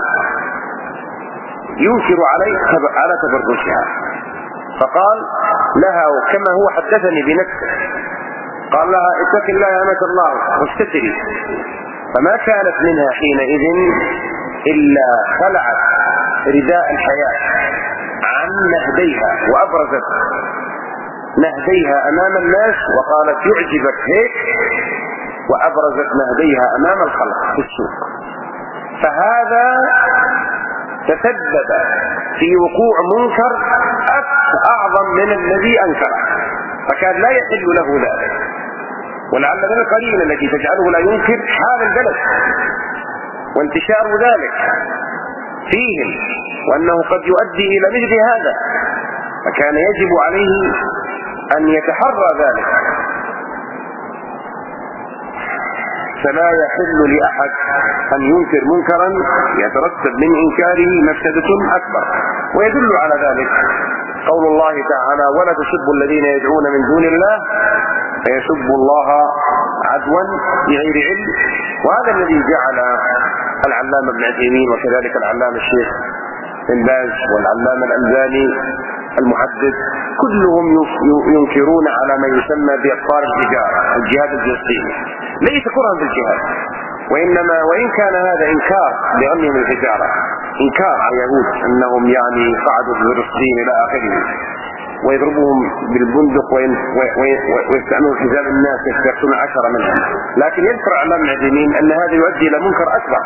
ينكر على تبرجها، فقال لها وكما هو حدثني بنفسه، قال لها اتق الله يا أمة الله واستتري. فما كانت منها حينئذ إلا خلعت رداء الحياة عن نهديها وأبرزت نهديها أمام الناس وقالت يعجبك هيك، وأبرزت نهديها أمام الخلق في السوق. فهذا تسبب في وقوع منكر أعظم من الذي أنكره، فكان لا يحل له ذلك. ولعل من القرينة التي تجعله لا ينكر حال البلد وانتشار ذلك فيهم، وأنه قد يؤدي إلى مثل هذا، فكان يجب عليه أن يتحرى ذلك. فلا يحل لأحد أن ينكر منكرا يترتب من إنكاره مفسدة أكبر. ويدل على ذلك قول الله تعالى ولا تسبوا الذين يدعون من دون الله فيسبوا الله عدوا بغير علم. وهذا الذي جعل العلامة ابن عثيمين وكذلك العلامة الشيخ بن باز والعلامة الألباني المحدث كلهم ينكرون على ما يسمى بأطفال الجهاد الفلسطيني، ليس كرها في الجهاد، وإنما وإن كان هذا إنكار لأمنهم الحجارة، إنكار على اليهود أنهم يعني قعدوا في فلسطين إلى آخره ويضربوهم بالبندق ويستعملوا حزام الناس يستقتلون 10 منهم. لكن يذكر علامة ابن عثيمين أن هذا يؤدي إلى منكر أكبر.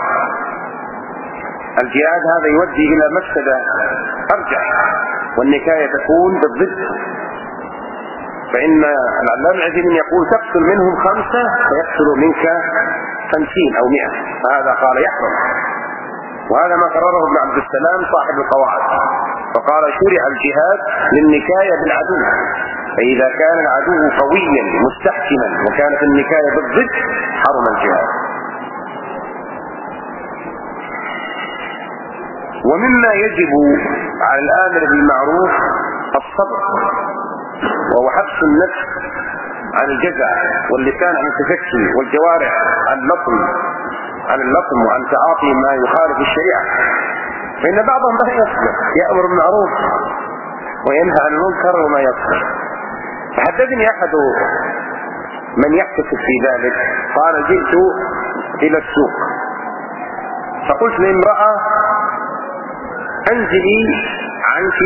الجهاد هذا يؤدي إلى مفسدة أرجح، والنكاية تكون بالضد. فإن العلامة ابن عثيمين يقول تقتل منهم 5 فيقتل منك 50 أو 100، فهذا قال يحرم. وهذا ما قرره ابن عبد السلام صاحب القواعد، فقال شرع الجهاد للنكاية بالعدو، فإذا كان العدو قويا مستحكما وكانت النكاية بالضد حرم الجهاد. ومما يجب على الآمر بالمعروف الصبر، وهو حبس النفس عن الجزع، واللسان عن التفكي، والجوارح عن اللطم وعن تعاطي ما يخالف الشريعة. فإن بعضهم لا يصبر، يأمر بالمعروف وينهى عن المنكر وما يصبر. فحدثني أحد من يحتفل في ذلك قال جئت إلى السوق فقلت لامرأة انزلي عنك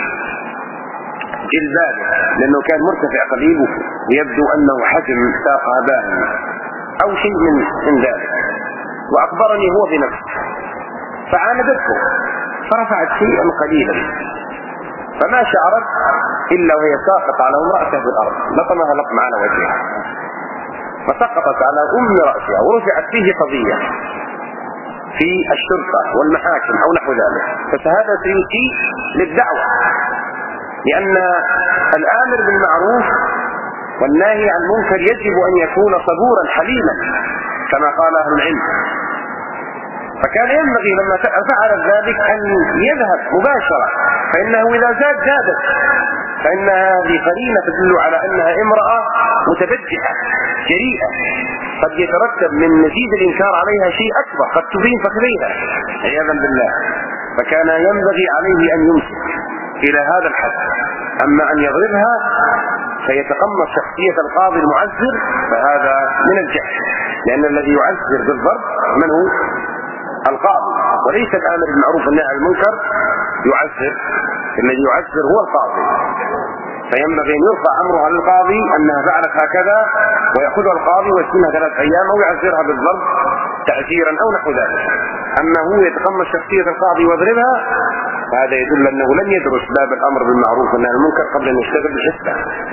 جلبابه، لأنه كان مرتفع قليل ويبدو أنه حجم ساقها باهن أو شيء من ذلك، وأخبرني هو بنفسه، فعاندته فرفعت شيئا قليلا، فما شعرت إلا وهي ساقط على رأسها في الأرض، لطمها لطم على وجهها فسقطت على رأسها، ورفعت فيه قضية في الشرطة والمحاكم أو نحو ذلك. فهذا سيسيء للدعوة، لأن الآمر بالمعروف والناهي عن المنكر يجب أن يكون صبورا حليما كما قال أهل العلم. فكان ينبغي لما فعل ذلك أن يذهب مباشرة، فإنه إذا زادت، فإن هذه قرينة تدل على أنها امرأة متبجحة جريئة، قد يترتب من مزيد الإنكار عليها شيء أكبر، قد تبين فخذيها عياذا بالله. فكان ينبغي عليه أن يمسك إلى هذا الحد. أما أن يضربها فيتقمص شخصية القاضي المعذر فهذا من الجهل، لأن الذي يعذر بالضرب من هو؟ القاضي، وليس الآمر بالمعروف والنهي عن المنكر يعذر، الذي يعذر هو القاضي. فينبغي أن يرفع أمره على القاضي أنها فعلت هكذا، ويأخذها القاضي ويسجنها 3 أيام أو يعذرها بالضرب تعزيرا أو نحو ذلك. أما هو يتقمص شخصية القاضي ويضربها فهذا يدل أنه لم يدرس باب الأمر بالمعروف والنهي عن المنكر قبل أن يشتغل بالحسبة.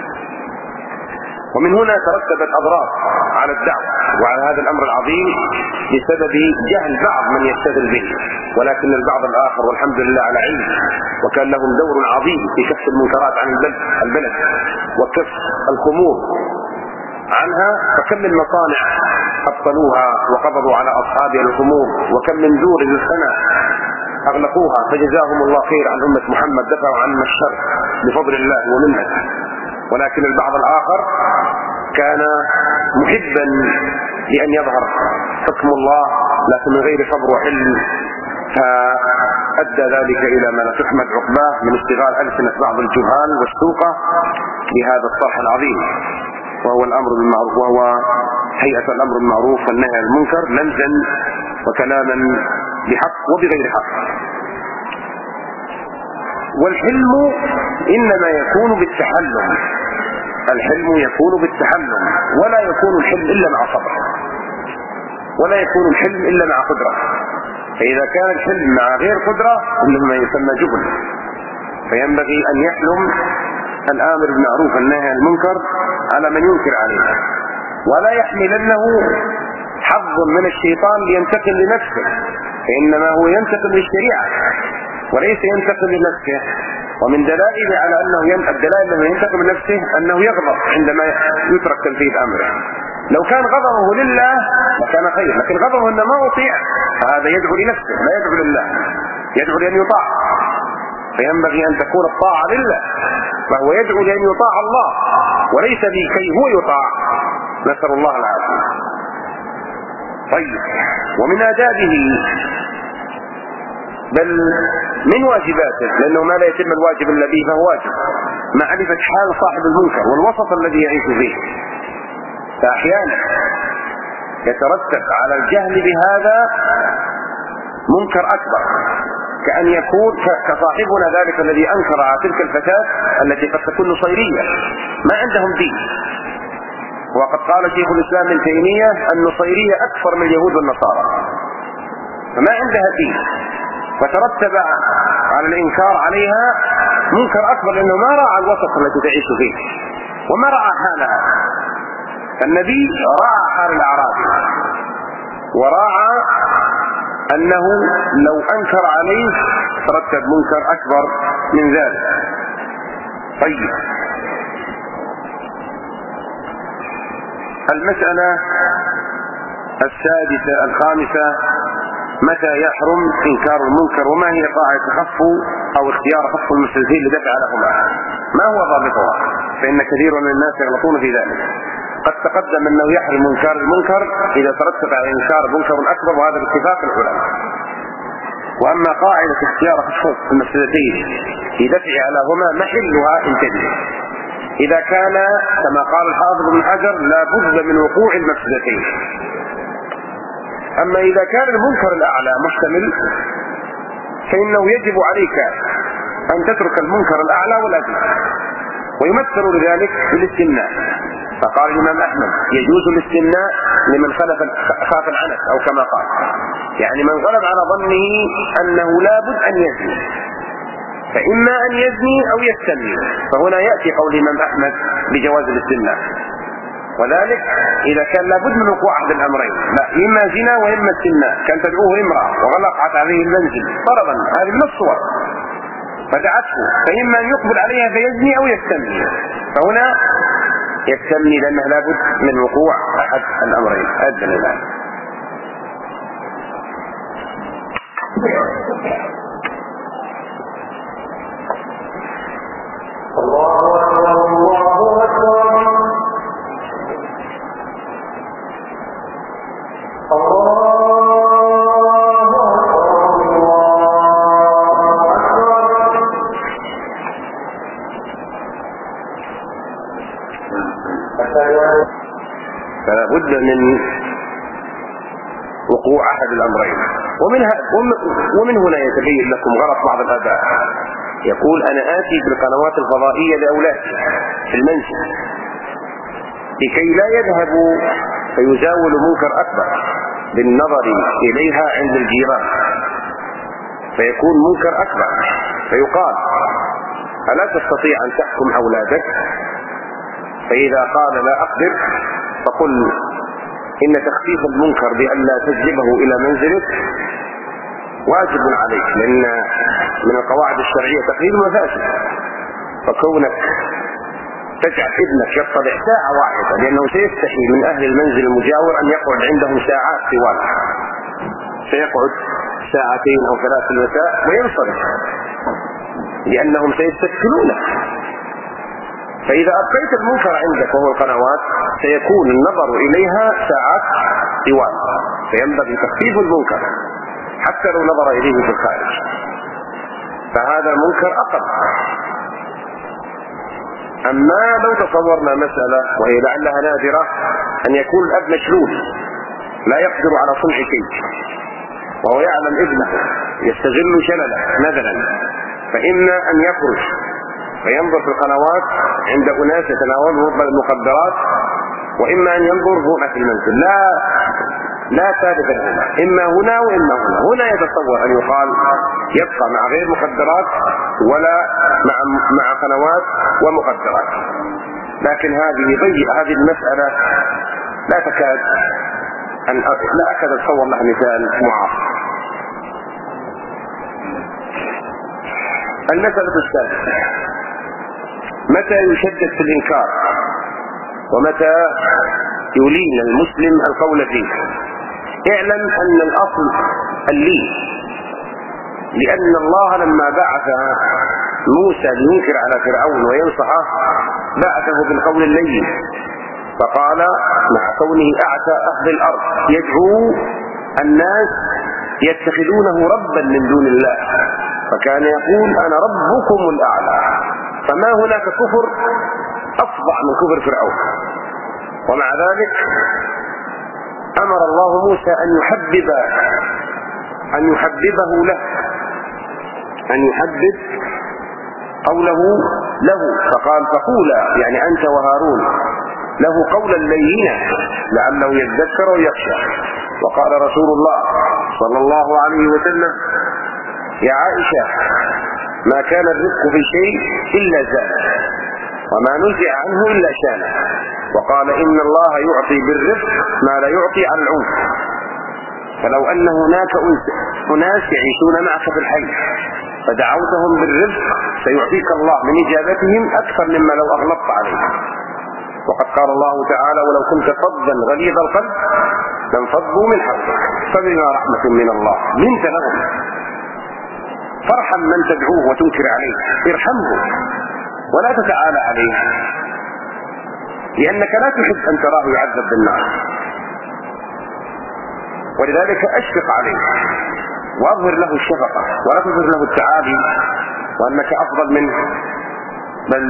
ومن هنا ترتبت أضرار على الدعوة وعلى هذا الأمر العظيم بسبب جهل بعض من يشتغل به، ولكن البعض الآخر والحمد لله على علم، وكان لهم دور عظيم في كف المنكرات عن البلد وكف الخمور عنها. فكم من مصانع أبطلوها وقبضوا على أصحابها الخمور، وكم من دور للسنة أغلقوها، فجزاهم الله خير عن أمة محمد، دفعوا عنا الشر بفضل الله ومنه. ولكن البعض الآخر كان محبا لأن يظهر حكم الله لكن من غير صبر وحلم، فأدى ذلك إلى ما لا تحمد عقباه من اشتغال ألسنة بعض الجهال والسوقة بهذا الصرح العظيم، وهو الأمر بالمعروف، وهو هيئة الأمر بالمعروف والنهي عن المنكر لمزا وكلاما بحق وبغير حق. والحلم إنما يكون بالتحلم، الحلم يكون بالتحلم، ولا يكون الحلم إلا مع صبر، ولا يكون الحلم إلا مع قدرة. فإذا كان الحلم مع غير قدرة إنما يسمى جبن. فينبغي أن يحلم الآمر بالمعروف والنهي عن المنكر على من ينكر عليه، ولا يحملنه حظ من الشيطان لينتقم لنفسه، فإنما هو ينتقم للشريعة وليس ينتقم لنفسه. ومن دلائل على أنه ينتقم لنفسه أنه يغضب عندما يترك تنفيذ أمره. لو كان غضبه لله لكان خير، لكن غضبه أنه ما أطيع فهذا يدعو لنفسه لا يدعو لله، يدعو لأن يطاع. فينبغي أن تكون الطاعة لله، فهو يدعو لأن يطاع الله وليس لكي هو يطاع، نسأل الله العافية. طيب، ومن آدابه بل من واجباته، لأنه ما لا يتم الواجب إلا به فهو واجب، معرفة حال صاحب المنكر والوسط الذي يعيش فيه. فأحيانا يترتب على الجهل بهذا منكر أكبر، كأن يكون كصاحبنا ذلك الذي أنكر على تلك الفتاة التي قد تكون نصيرية ما عندهم دين. وقد قال شيخ الإسلام ابن تيمية النصيرية أكثر من اليهود والنصارى، فما عندها دين، وترتب على الإنكار عليها منكر أكبر لأنه ما رأى الوسط التي تعيش فيه وما رأى حالها. النبي رأى حال الأعرابي وراعى أنه لو أنكر عليه ترتب منكر أكبر من ذلك. طيب، المسألة الخامسة: متى يحرم إنكار المنكر، وما هي قاعدة خف أو اختيار خف المفسدين لدفع لهما؟ ما هو ضابطها؟ فإن كثير من الناس يغلطون في ذلك. قد تقدم أنه يحرم إنكار المنكر إذا ترتب على إنكار منكر أكبر، وهذا باتفاق العلماء. وأما قاعدة اختيار خف المفسدتين لدفع لهما محلها انتبه إذا كان كما قال الحافظ ابن حجر لا بد من وقوع المفسدتين. أما إذا كان المنكر الأعلى محتمل فإنه يجب عليك أن تترك المنكر الأعلى والأدنى، ويمثل لذلك بالاستمناء. فقال الإمام أحمد: يجوز الاستمناء لمن خاف العنف، أو كما قال يعني من غلب على ظنه أنه لا بد أن يزني، فإما أن يزني أو يستمني، فهنا يأتي قول الإمام أحمد بجواز الاستمناء. وذلك إذا كان لابد من وقوع أحد الأمرين، لا إما زنا وإما استمناء، كان تدعوه امرأة وغلقت عليه المنزل فرضا، هذه من الصور، فدعته، فإما أن يقبل عليها فيزني أو يستمني، فهنا يستمني لأنه لابد من وقوع أحد الأمرين. أذن الله. فلا بد من وقوع أحد الأمرين. ومن هنا يتبين لكم غلط بعض الآباء، يقول: أنا آتي بالقنوات الفضائية لأولادي في المنزل لكي لا يذهبوا فيزاول منكر أكبر بالنظر إليها عند الجيران، فيكون منكر أكبر، فيقال: ألا تستطيع أن تحكم أولادك؟ فإذا قال: لا أقدر، فقل: إن تخفيف المنكر بأن لا تجلبه إلى منزلك واجب عليك، لأن من القواعد الشرعية تقليل المفاسد، فكونك تجعل ابنك يطلع ساعة واحدة لأنه سيستحي من أهل المنزل المجاور أن يقعد عندهم ساعات طوال، سيقعد ساعتين أو 3 في المساء وينصرف لأنهم سيستكفلونه. فإذا أبقيت المنكر عندك وهو القنوات سيكون النظر إليها ساعات طوال، فينبغي تخفيف المنكر حتى لو نظر إليه في الخارج، فهذا المنكر أقل. أما لو تصورنا مسألة وهي لعلها نادرة، أن يكون الأب مشلول لا يقدر على صنع شيء وهو يعلم ابنه يستغل شلله مثلا، فإما أن يخرج فينظر في القنوات عند أناس يتناولون المخدرات، وإما أن ينظر هنا في المنزل، لا ثابت لهما، إما هنا وإما هنا. هنا يتصور أن يقال يبقى مع غير مخدرات ولا مع قنوات ومخدرات، لكن هذه المسألة لا أكاد أتصور لها مثال معاصر. المسألة الثالثة: متى يشدد في الإنكار ومتى يلين المسلم القول فيه؟ اعلم أن الأصل اللين، لأن الله لما بعث موسى لينكر على فرعون وينصحه بعثه بالقول اللين، فقال مع كونه أعتى أهل الأرض يدعو الناس يتخذونه ربا من دون الله، فكان يقول: أنا ربكم الأعلى. فما هناك كفر أفظع من كفر فرعون، ومع ذلك أمر الله موسى أن يحببه له، أن يحبب قوله له، فقال: فقولا، يعني أنت وهارون، له قولا لينا لعله يذكر ويخشى. وقال رسول الله صلى الله عليه وسلم: يا عائشة، ما كان الرزق في شيء إلا زاد، وما نزع عنه إلا شانه. وقال: إن الله يعطي بالرزق ما لا يعطي عن العنف. فلو أن هناك أناس يعيشون معك في الحي فدعوتهم بالرزق سيعطيك الله من إجابتهم أكثر مما لو أغلقت عليهم. وقد قال الله تعالى: ولو كنت فظا غليظ القلب لانفضوا من حولك فبما رحمة من الله لنت لهم. فارحم من تدعوه وتنكر عليه، ارحمه ولا تتعالى عليه، لأنك لا تحب أن تراه يعذب بالنار، ولذلك أشفق عليه وأظهر له الشفقة ولا تظهر له التعالي وأنك أفضل منه، بل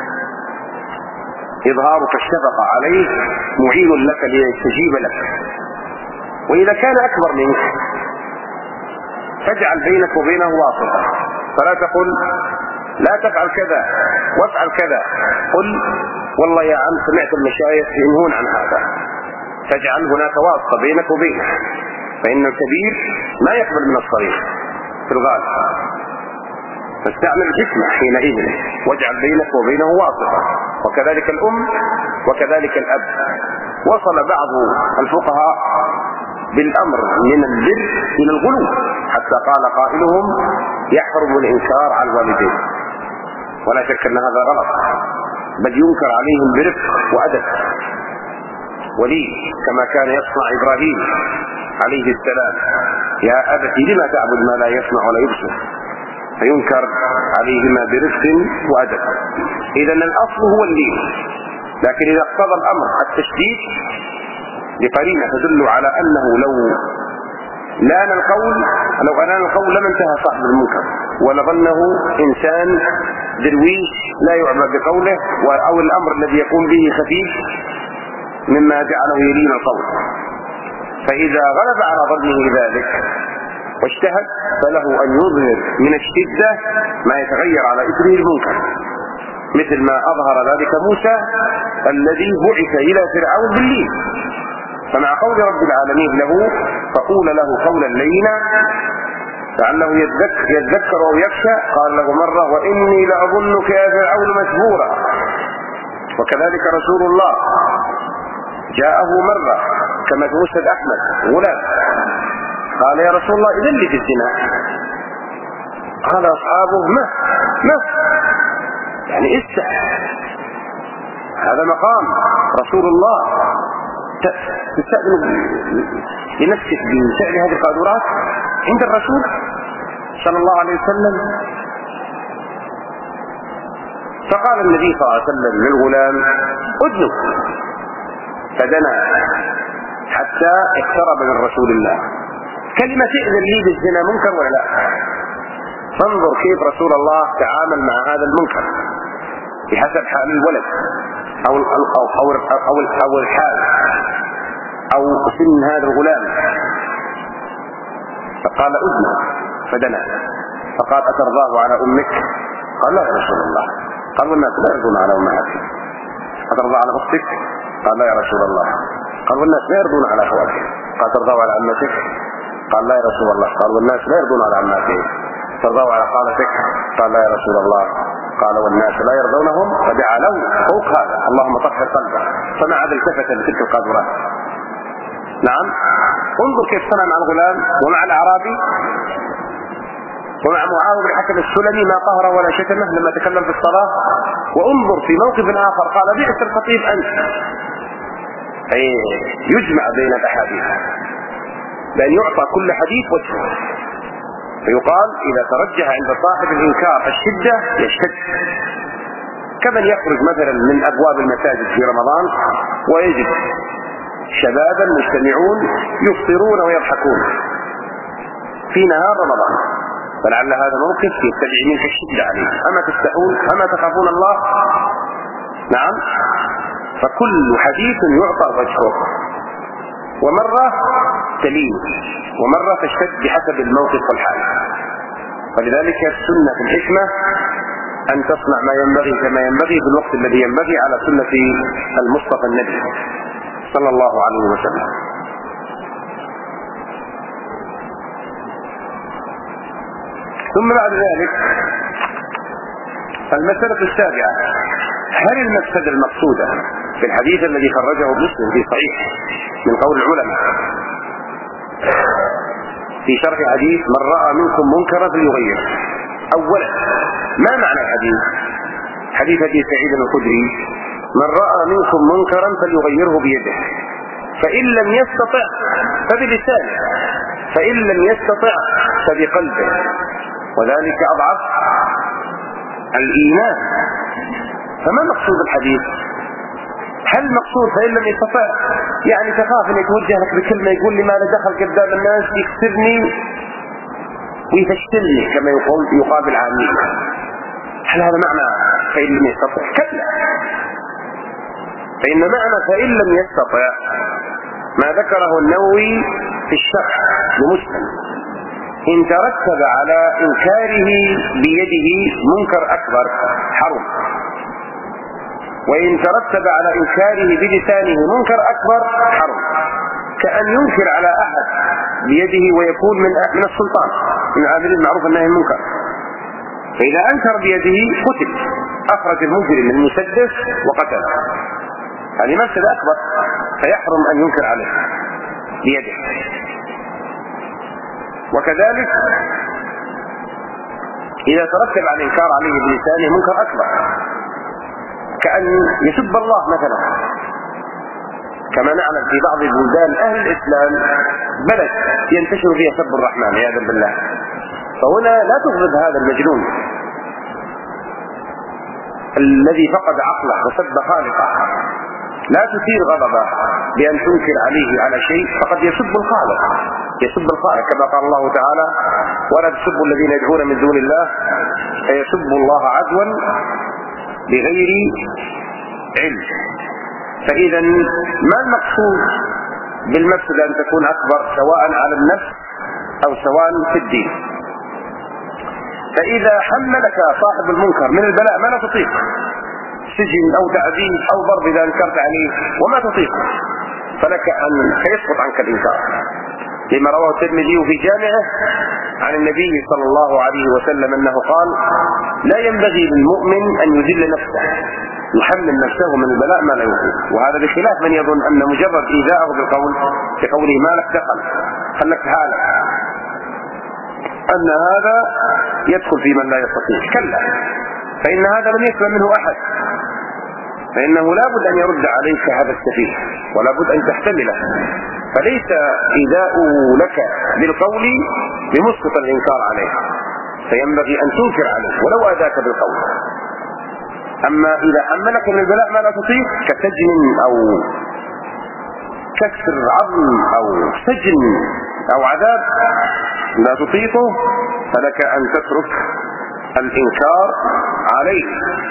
إظهارك الشفقة عليه معين لك ليستجيب لك. وإذا كان أكبر منك فاجعل بينك وبينه واسطة، فلا تقل لا تفعل كذا وافعل كذا، قل والله يا عم سمعت المشايخ ينهون عن هذا، تجعل هناك واسطة بينك وبينه، فإن الكبير ما يقبل من الصغير في الغالب، فاستعمل الحكمة حينئذ واجعل بينك وبينه واسطة. وكذلك الأم وكذلك الأب. وصل بعض الفقهاء بالأمر من البر إلى الغلو، حتى قال قائلهم: يحرم الإنكار على الوالدين. ولا شك أن هذا غلط، بل ينكر عليهم برفق وأدب ولي، كما كان يصنع إبراهيم عليه السلام: يا أبت لما تعبد ما لا يسمع ولا يبصر، فينكر عليهما برفق وأدب. إذن الأصل هو اللين، لكن إذا اقتضى الأمر التشديد بقرينة تدل على أنه لو أنان القول لم انتهى صاحب المنكر ولظنه إنسان درويش لا يعبى بقوله، أو الأمر الذي يقوم به خفيف مما جعله يلين القول. فإذا غلب على ظنه ذلك واجتهد فله أن يظهر من الشدة ما يتغير على إثره المنكر، مثل ما أظهر ذلك موسى الذي بعث إلى فرعون باللين. فمع قول رب العالمين له: فقول له قولا لينا لعله يذكر أو يخشى، قال له مرة: وإني لأظنك يا فرعون مسبورا. وكذلك رسول الله جاءه مرة كما في مسند أحمد غلام، قال: يا رسول الله إذن لي في الزنا. قال أصحابه: ما يعني هذا مقام رسول الله تستأذن لنفسك بفعل هذه القادرات عند الرسول صلى الله عليه وسلم. فقال النبي صلى الله عليه وسلم للغلام: أدنك، فدنا حتى اقترب من رسول الله. كلمة إذن لي بالزنا منكر ولا لا؟ فانظر كيف رسول الله تعامل مع هذا المنكر بحسب حال الولد أو الحال أو سن هذا الغلام. فقال: أذنه، فدنا. فقال: أترضاه على أمك؟ قال: لا يا رسول الله. قال: والناس لا يرضون على أمهاتهم. أترضى على أختك؟ قال: لا يا رسول الله. قال: والناس لا يرضون على أخواتهم. قال: ترضاه على عمتك؟ قال: لا يا رسول الله. قال: والناس لا يرضون على عماتهم. ترضاه على خالتك؟ قال: لا يا رسول الله. قال: والناس لا يرضونهم. فدعا له فوق هذا: اللهم طهر قلبه. فما عاد التفت لتلك القادرات. نعم، انظر كيف صنع مع الغلام ومع الأعرابي ومع معاوية بن الحكم السلمي، ما قهر ولا شتمه لما تكلم في الصلاة. وانظر في موقف آخر قال: بئس الخطيب أنت. أي يجمع بين الأحاديث بأن يعطى كل حديث وجهه، فيقال إذا ترجح عند صاحب الإنكار الشدة يشتد، كمن يخرج مثلا من أبواب المساجد في رمضان ويجد شبابا مجتمعون يفطرون ويضحكون في نهار رمضان، فلعل هذا موقف يستدعي منك الشدة عليه. أما تستحون؟ أما تخافون الله؟ نعم. فكل حديث يعطى وجهه، ومرة تلين ومرة تشتد بحسب الموقف والحال. ولذلك السنة في الحكمة أن تصنع ما ينبغي كما ينبغي في الوقت الذي ينبغي على سنة المصطفى النبي صلى الله عليه وسلم. ثم بعد ذلك المسألة السابعة: هل المفسدة المقصودة في الحديث الذي خرجه مسلم في صحيح من قول العلماء في شرح حديث من رأى منكم منكرا فليغيره. أولا ما معنى الحديث؟ حديث أبي سعيد الخدري من رأى منكم منكرا فليغيره بيده، فإن لم يستطع فبلسانه، فإن لم يستطع فبقلبه، وذلك أضعف الإيمان. فما مقصود الحديث؟ هل مقصود فإن لم يستطع يعني تخاف أن يتوجه لك بكلمة يقول لي ما أنا دخل قدام الناس يكسرني ويفشلني كما يقال بالعامية؟ هل هذا معنى فإن لم يستطع؟ كلا، فإن معنى فإن لم يستطع ما ذكره النووي في الشرح لمسلم: إن ترتب على إنكاره بيده منكر أكبر حرم، وإن ترتب على إنكاره بلسانه منكر أكبر حرم، كأن ينكر على أحد بيده ويكون من السلطان، من عامل المعروف والنهي عن المنكر، فإذا أنكر بيده قتل، أخرج المجرم المسدس وقتل، هذه مفسدة أكبر، فيحرم أن ينكر عليه بيده. وكذلك إذا ترتب على الإنكار عليه بلسانه منكر أكبر، كأن يسب الله مثلا، كما نعلم في بعض البلدان أهل الإسلام بلد ينتشر فيها سب الرحمن عياذا بالله، فهنا لا تغضب هذا المجنون الذي فقد عقله وسب خالقه، لا تثير غضبه بأن تنكر عليه على شيء، فقد يسب الخالق، يسب الخالق كما قال الله تعالى: ولا تسبوا الذين يدعون من دون الله فيسبوا الله عدوا بغير علم. فإذا ما المقصود بالمفسدة أن تكون أكبر سواء على النفس أو سواء في الدين؟ فإذا حملك صاحب المنكر من البلاء ما لا تطيق، سجن أو تعذيب أو ضرب إذا أنكرت عليه وما تطيق، فلك أن يسقط عنك الإنكار، لما رواه الترمذي في جامعه عن النبي صلى الله عليه وسلم أنه قال: لا ينبغي للمؤمن أن يذل نفسه، يحمل نفسه من البلاء ما لا يطيق. وهذا بخلاف من يظن أن مجرد إيذاءه بالقول بقوله ما لك دخل خلك هذا أن هذا يدخل في من لا يستطيع. كلا، فإن هذا لم يسلم منه أحد، فإنه لا بد أن يرد عليك هذا السفيه ولا بد أن تحتمله، فليس إيذاؤه لك بالقول بمسقط الإنكار عليه، فينبغي أن تنكر عليه ولو أذاك بالقول. أما إذا حملك من البلاء ما لا تطيق كسجن أو كسر عظم أو سجن أو عذاب لا تطيقه، فلك أن تترك الإنكار عليه.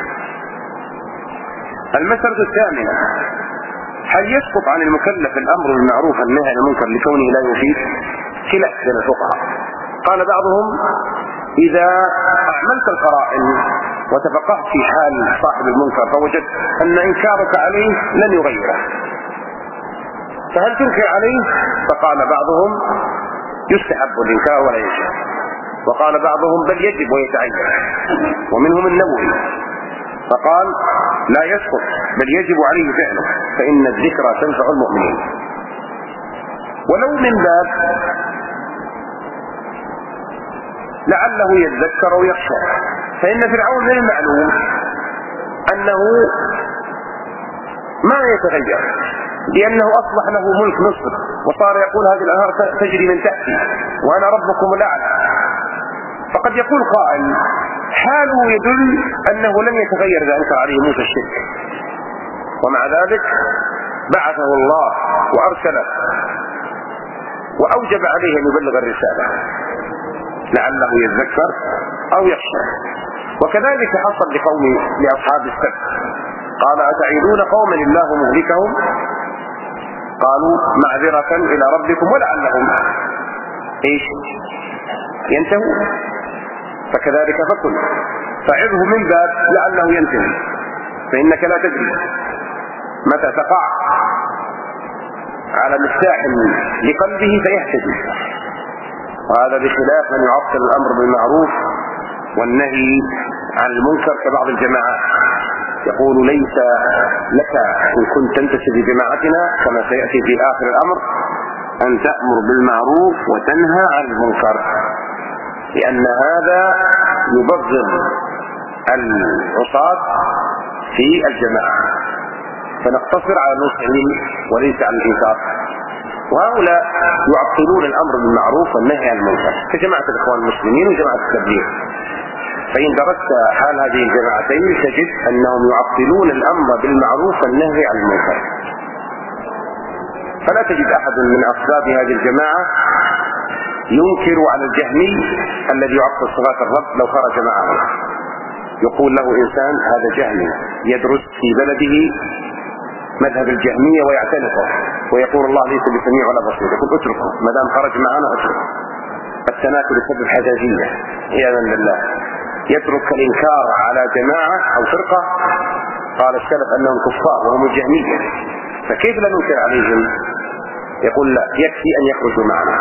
المسألة الثامنة: هل يسقط عن المكلف الأمر بالمعروف والنهي عن المنكر لكونه لا يفيد؟ خلاف بين الفقهاء. قال بعضهم: إذا أعملت القرائن وتفقهت في حال صاحب المنكر فوجدت أن إنكارك عليه لن يغيره، فهل تنكر عليه؟ فقال بعضهم: يستحب الإنكار ولا يجب، وقال بعضهم: بل يجب ويتعين، ومنهم النووي فقال: لا يسقط بل يجب عليه فعله، فإن الذكرى تنفع المؤمنين. ولو من باب لعله يتذكر ويخشى، فإن فرعون من المعلوم أنه ما يتغير، لأنه أصبح له ملك مصر وصار يقول هذه الأنهار تجري من تحتي وأنا ربكم الأعلى. فقد يقول قائل: حاله يدل أنه لم يتغير إذا أنكر عليه موسى الشرك، ومع ذلك بعثه الله وأرسله وأوجب عليه أن يبلغ الرسالة لعله يتذكر أو يخشى. وكذلك حصل لأصحاب السبت، قال: أتعيدون قوما الله مهلكهم قالوا معذرة إلى ربكم ولعلهم ينتهون. فكذلك فكل فعظه من باب لعله ينتهي، فإنك لا تدري متى تقع على مفتاح لقلبه فيهتدي. وهذا بخلاف من يعطل الأمر بالمعروف والنهي عن المنكر كبعض الجماعات، يقول: ليس لك إن كنت تنتسب لجماعتنا كما سيأتي في آخر الأمر أن تأمر بالمعروف وتنهى عن المنكر، لأن هذا يبغض العصاة في الجماعة، فنقتصر على المسلمين وليس على الإنكار. وهؤلاء يعطلون الأمر بالمعروف والنهي عن المنكر كجماعة الإخوان المسلمين وجماعة التبليغ. فإن درست حال هذه الجماعتين تجد أنهم يعطلون الأمر بالمعروف والنهي عن المنكر. فلا تجد أحد من أصحاب هذه الجماعة ينكر على الجهمي الذي يعطل صفات الرب لو خرج معه. يقول له إنسان هذا جهمي يدرس في بلده مذهب الجهمية ويعتنقه ويقول الله ليس بسميع ولا بصير، يقول اتركه ما دام خرج معنا اتركه. التناكر يسبب حجاجية عياذا بالله. يترك الإنكار على جماعة أو فرقة قال السلف أنهم كفار وهم الجهمية، فكيف لا ننكر عليهم؟ يقول لا، يكفي أن يخرجوا معنا.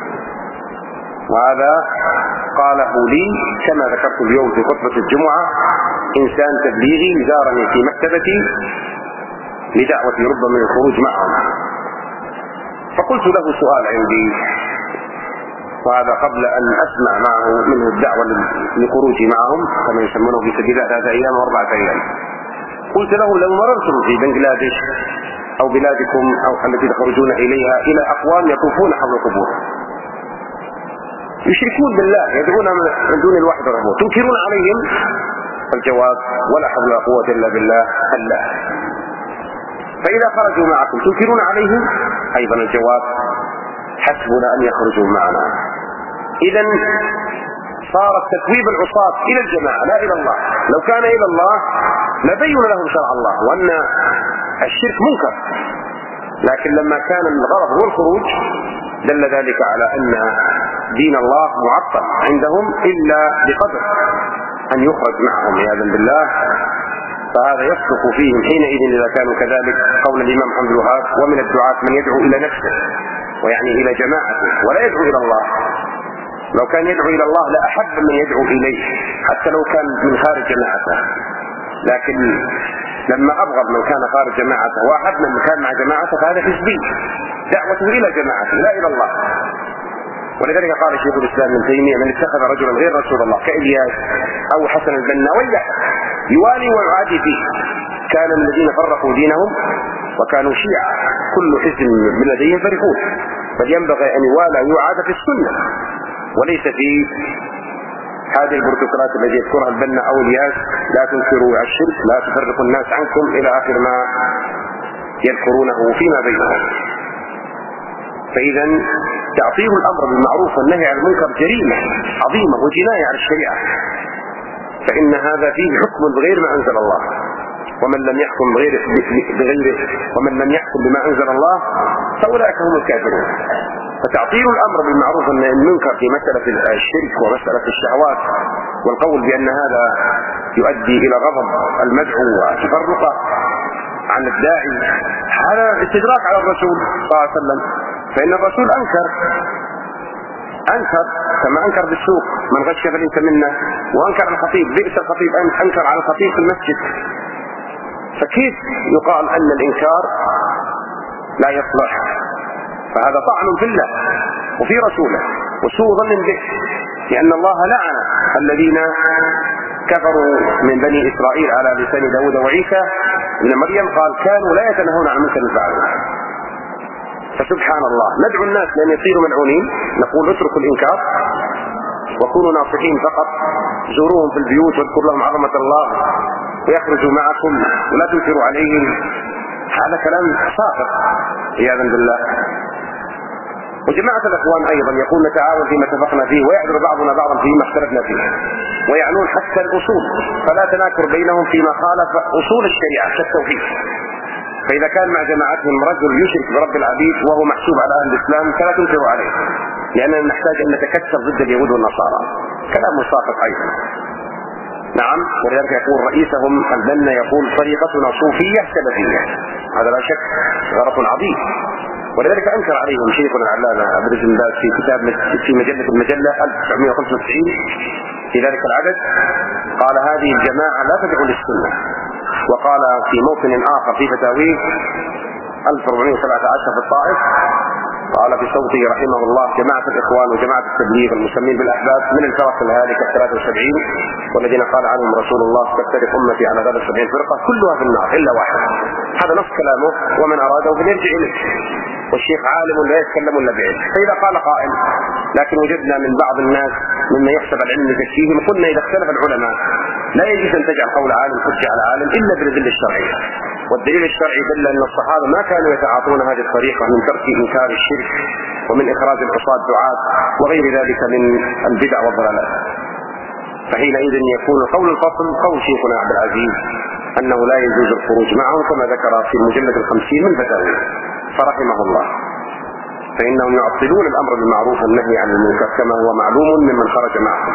وهذا قاله لي كما ذكرت اليوم في خطبة الجمعة إنسان تبليغي زارني في مكتبتي لدعوة ربما الخروج معهم، فقلت له سؤال عندي، وهذا قبل أن أسمع معه منه الدعوة لخروجي معهم كما يسمونه في سبيل 3 أيام و4 أيام. قلت له لو مررتم في بنغلاديش أو بلادكم أو التي تخرجون إليها إلى أقوام يطوفون حول القبور يشركون بالله يدعون من دون الواحد ربه، تنكرون عليهم؟ الجواب ولا حول ولا قوة إلا بالله الله. فإذا خرجوا معكم تنكرون عليهم؟ أيضا الجواب حسبنا أن يخرجوا معنا. إذن صار تكويب العصاة إلى الجماعة لا إلى الله. لو كان إلى الله لبين لهم شرع الله وأن الشرك منكر، لكن لما كان الغرض هو الخروج دل ذلك على أن دين الله معطل عندهم إلا بقدر أن يخرج معهم عياذا بالله. فهذا يصدق فيهم حينئذ إذا كانوا كذلك قول الإمام محمد الوهاب ومن الدعاة من يدعو إلى نفسه ويعني إلى جماعته ولا يدعو إلى الله. لو كان يدعو إلى الله لأحب من يدعو إليه حتى لو كان من خارج جماعته، لكن لما أبغض من كان خارج جماعته وأحب من كان مع جماعته فهذا حزبي، دعوته إلى جماعته لا إلى الله. ولذلك قال شيخ الإسلام ابن تيمية من اتخذ رجلا غير رسول الله كإلياس أو حسن البنا يوالي ويعادي فيه كان من الذين فرقوا دينهم وكانوا شيعا كل حزب من لديهم فرقون، بل ينبغي أن يوالى ويعاد في السنة وليس في هذه البروتوكولات التي يذكرها البنا أو الياس لا تنكروا الشرك لا تفرقوا الناس عنكم إلى آخر ما يذكرونه فيما بينهم. فإذا تعطيل الأمر بالمعروف والنهي عن المنكر جريمة عظيمة وجناية على الشريعة، فإن هذا فيه حكم بغير ما أنزل الله، ومن لم يحكم ومن لم يحكم بما أنزل الله فأولئك هم الكافرون. فتعطيل الأمر بالمعروف والنهي عن المنكر في مسألة الشرك ومسألة الشهوات والقول بأن هذا يؤدي إلى غضب المدعو وتفرقه عن الداعي هذا استدراك على الرسول صلى الله عليه وسلم، فإن الرسول أنكر كما أنكر بالسوق من غش فليس منا، وأنكر على الخطيب بئس الخطيب أنكر على الخطيب في المسجد. فكيف يقال أن الإنكار لا يصلح؟ فهذا طعن في الله وفي رسوله وسوء ظن به، لأن الله لعن الذين كفروا من بني إسرائيل على لسان داود وعيسى ابن مريم قال كانوا لا يتنهون عن منكر فعلوه. فسبحان الله ندعو الناس لأن يصيروا ملعونين، نقول اتركوا الإنكار وكونوا ناصحين فقط، زوروهم في البيوت واذكروا لهم عظمة الله ويخرجوا معكم ولا تنكروا عليهم. هذا كلام ساقط عياذا بالله. وجماعة الأخوان أيضا يقول نتعاون فيما اتفقنا فيه ويعذر بعضنا بعضا فيما اختلفنا فيه، ويعنون حتى الأصول فلا تناكر بينهم فيما خالف أصول الشريعة كالتوحيد. فإذا كان مع جماعتهم رجل يشرك برب العبيد وهو محسوب على أهل الإسلام فلا تنكروا عليه، لأننا نحتاج أن نتكتل ضد اليهود والنصارى. كلام ساقط أيضا. نعم، ولذلك يقول رئيسهم البنا يقول طريقتنا صوفية سلفية، هذا لا شك غلط عظيم. ولذلك أنكر عليهم شيخنا العلامة عبد الرزاق باز في كتاب في مجلة 1995 في ذلك العدد قال هذه الجماعة لا تدعو للسنة. وقال في موطن آخر في فتاويه 1417 في الطائف قال في صوته رحمه الله: جماعة الإخوان وجماعة التبليغ المسمين بالأحباب من الفرق الهالكة 73 والذين قال عنهم رسول الله: تفترق أمتي على 73 فرقة كلها في النار إلا واحد. هذا نص كلامه، ومن أراده فليرجع إليه، والشيخ عالم لا يتكلم إلا بعلم. فإذا قال قائل: لكن وجدنا من بعض الناس مما يحسب العلم يزكيهم، قلنا إذا اختلف العلماء لا يجوز أن تجعل قول عالم حجة على عالم إلا بالدليل الشرعي، والدليل الشرعي دل أن الصحابة ما كانوا يتعاطون هذه الطريقة من ترك إنكار الشرك ومن إخراج العصاة الدعاة وغير ذلك من البدع والضلالات. فحينئذ يكون قول الفصل قول شيخنا عبد العزيز أنه لا يجوز الخروج معهم كما ذكر في المجلد 50 من فتاويه فرحمه الله، فإنهم يعطلون الأمر بالمعروف والنهي عن المنكر كما هو معلوم ممن خرج معهم.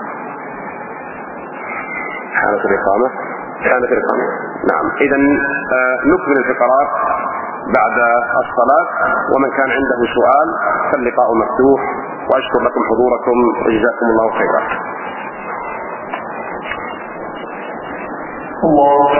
حالة الإقامة نعم. إذا نكمل الفقرات بعد الصلاة، ومن كان عنده سؤال فاللقاء مفتوح، وأشكر لكم حضوركم وجزاكم الله خيرا.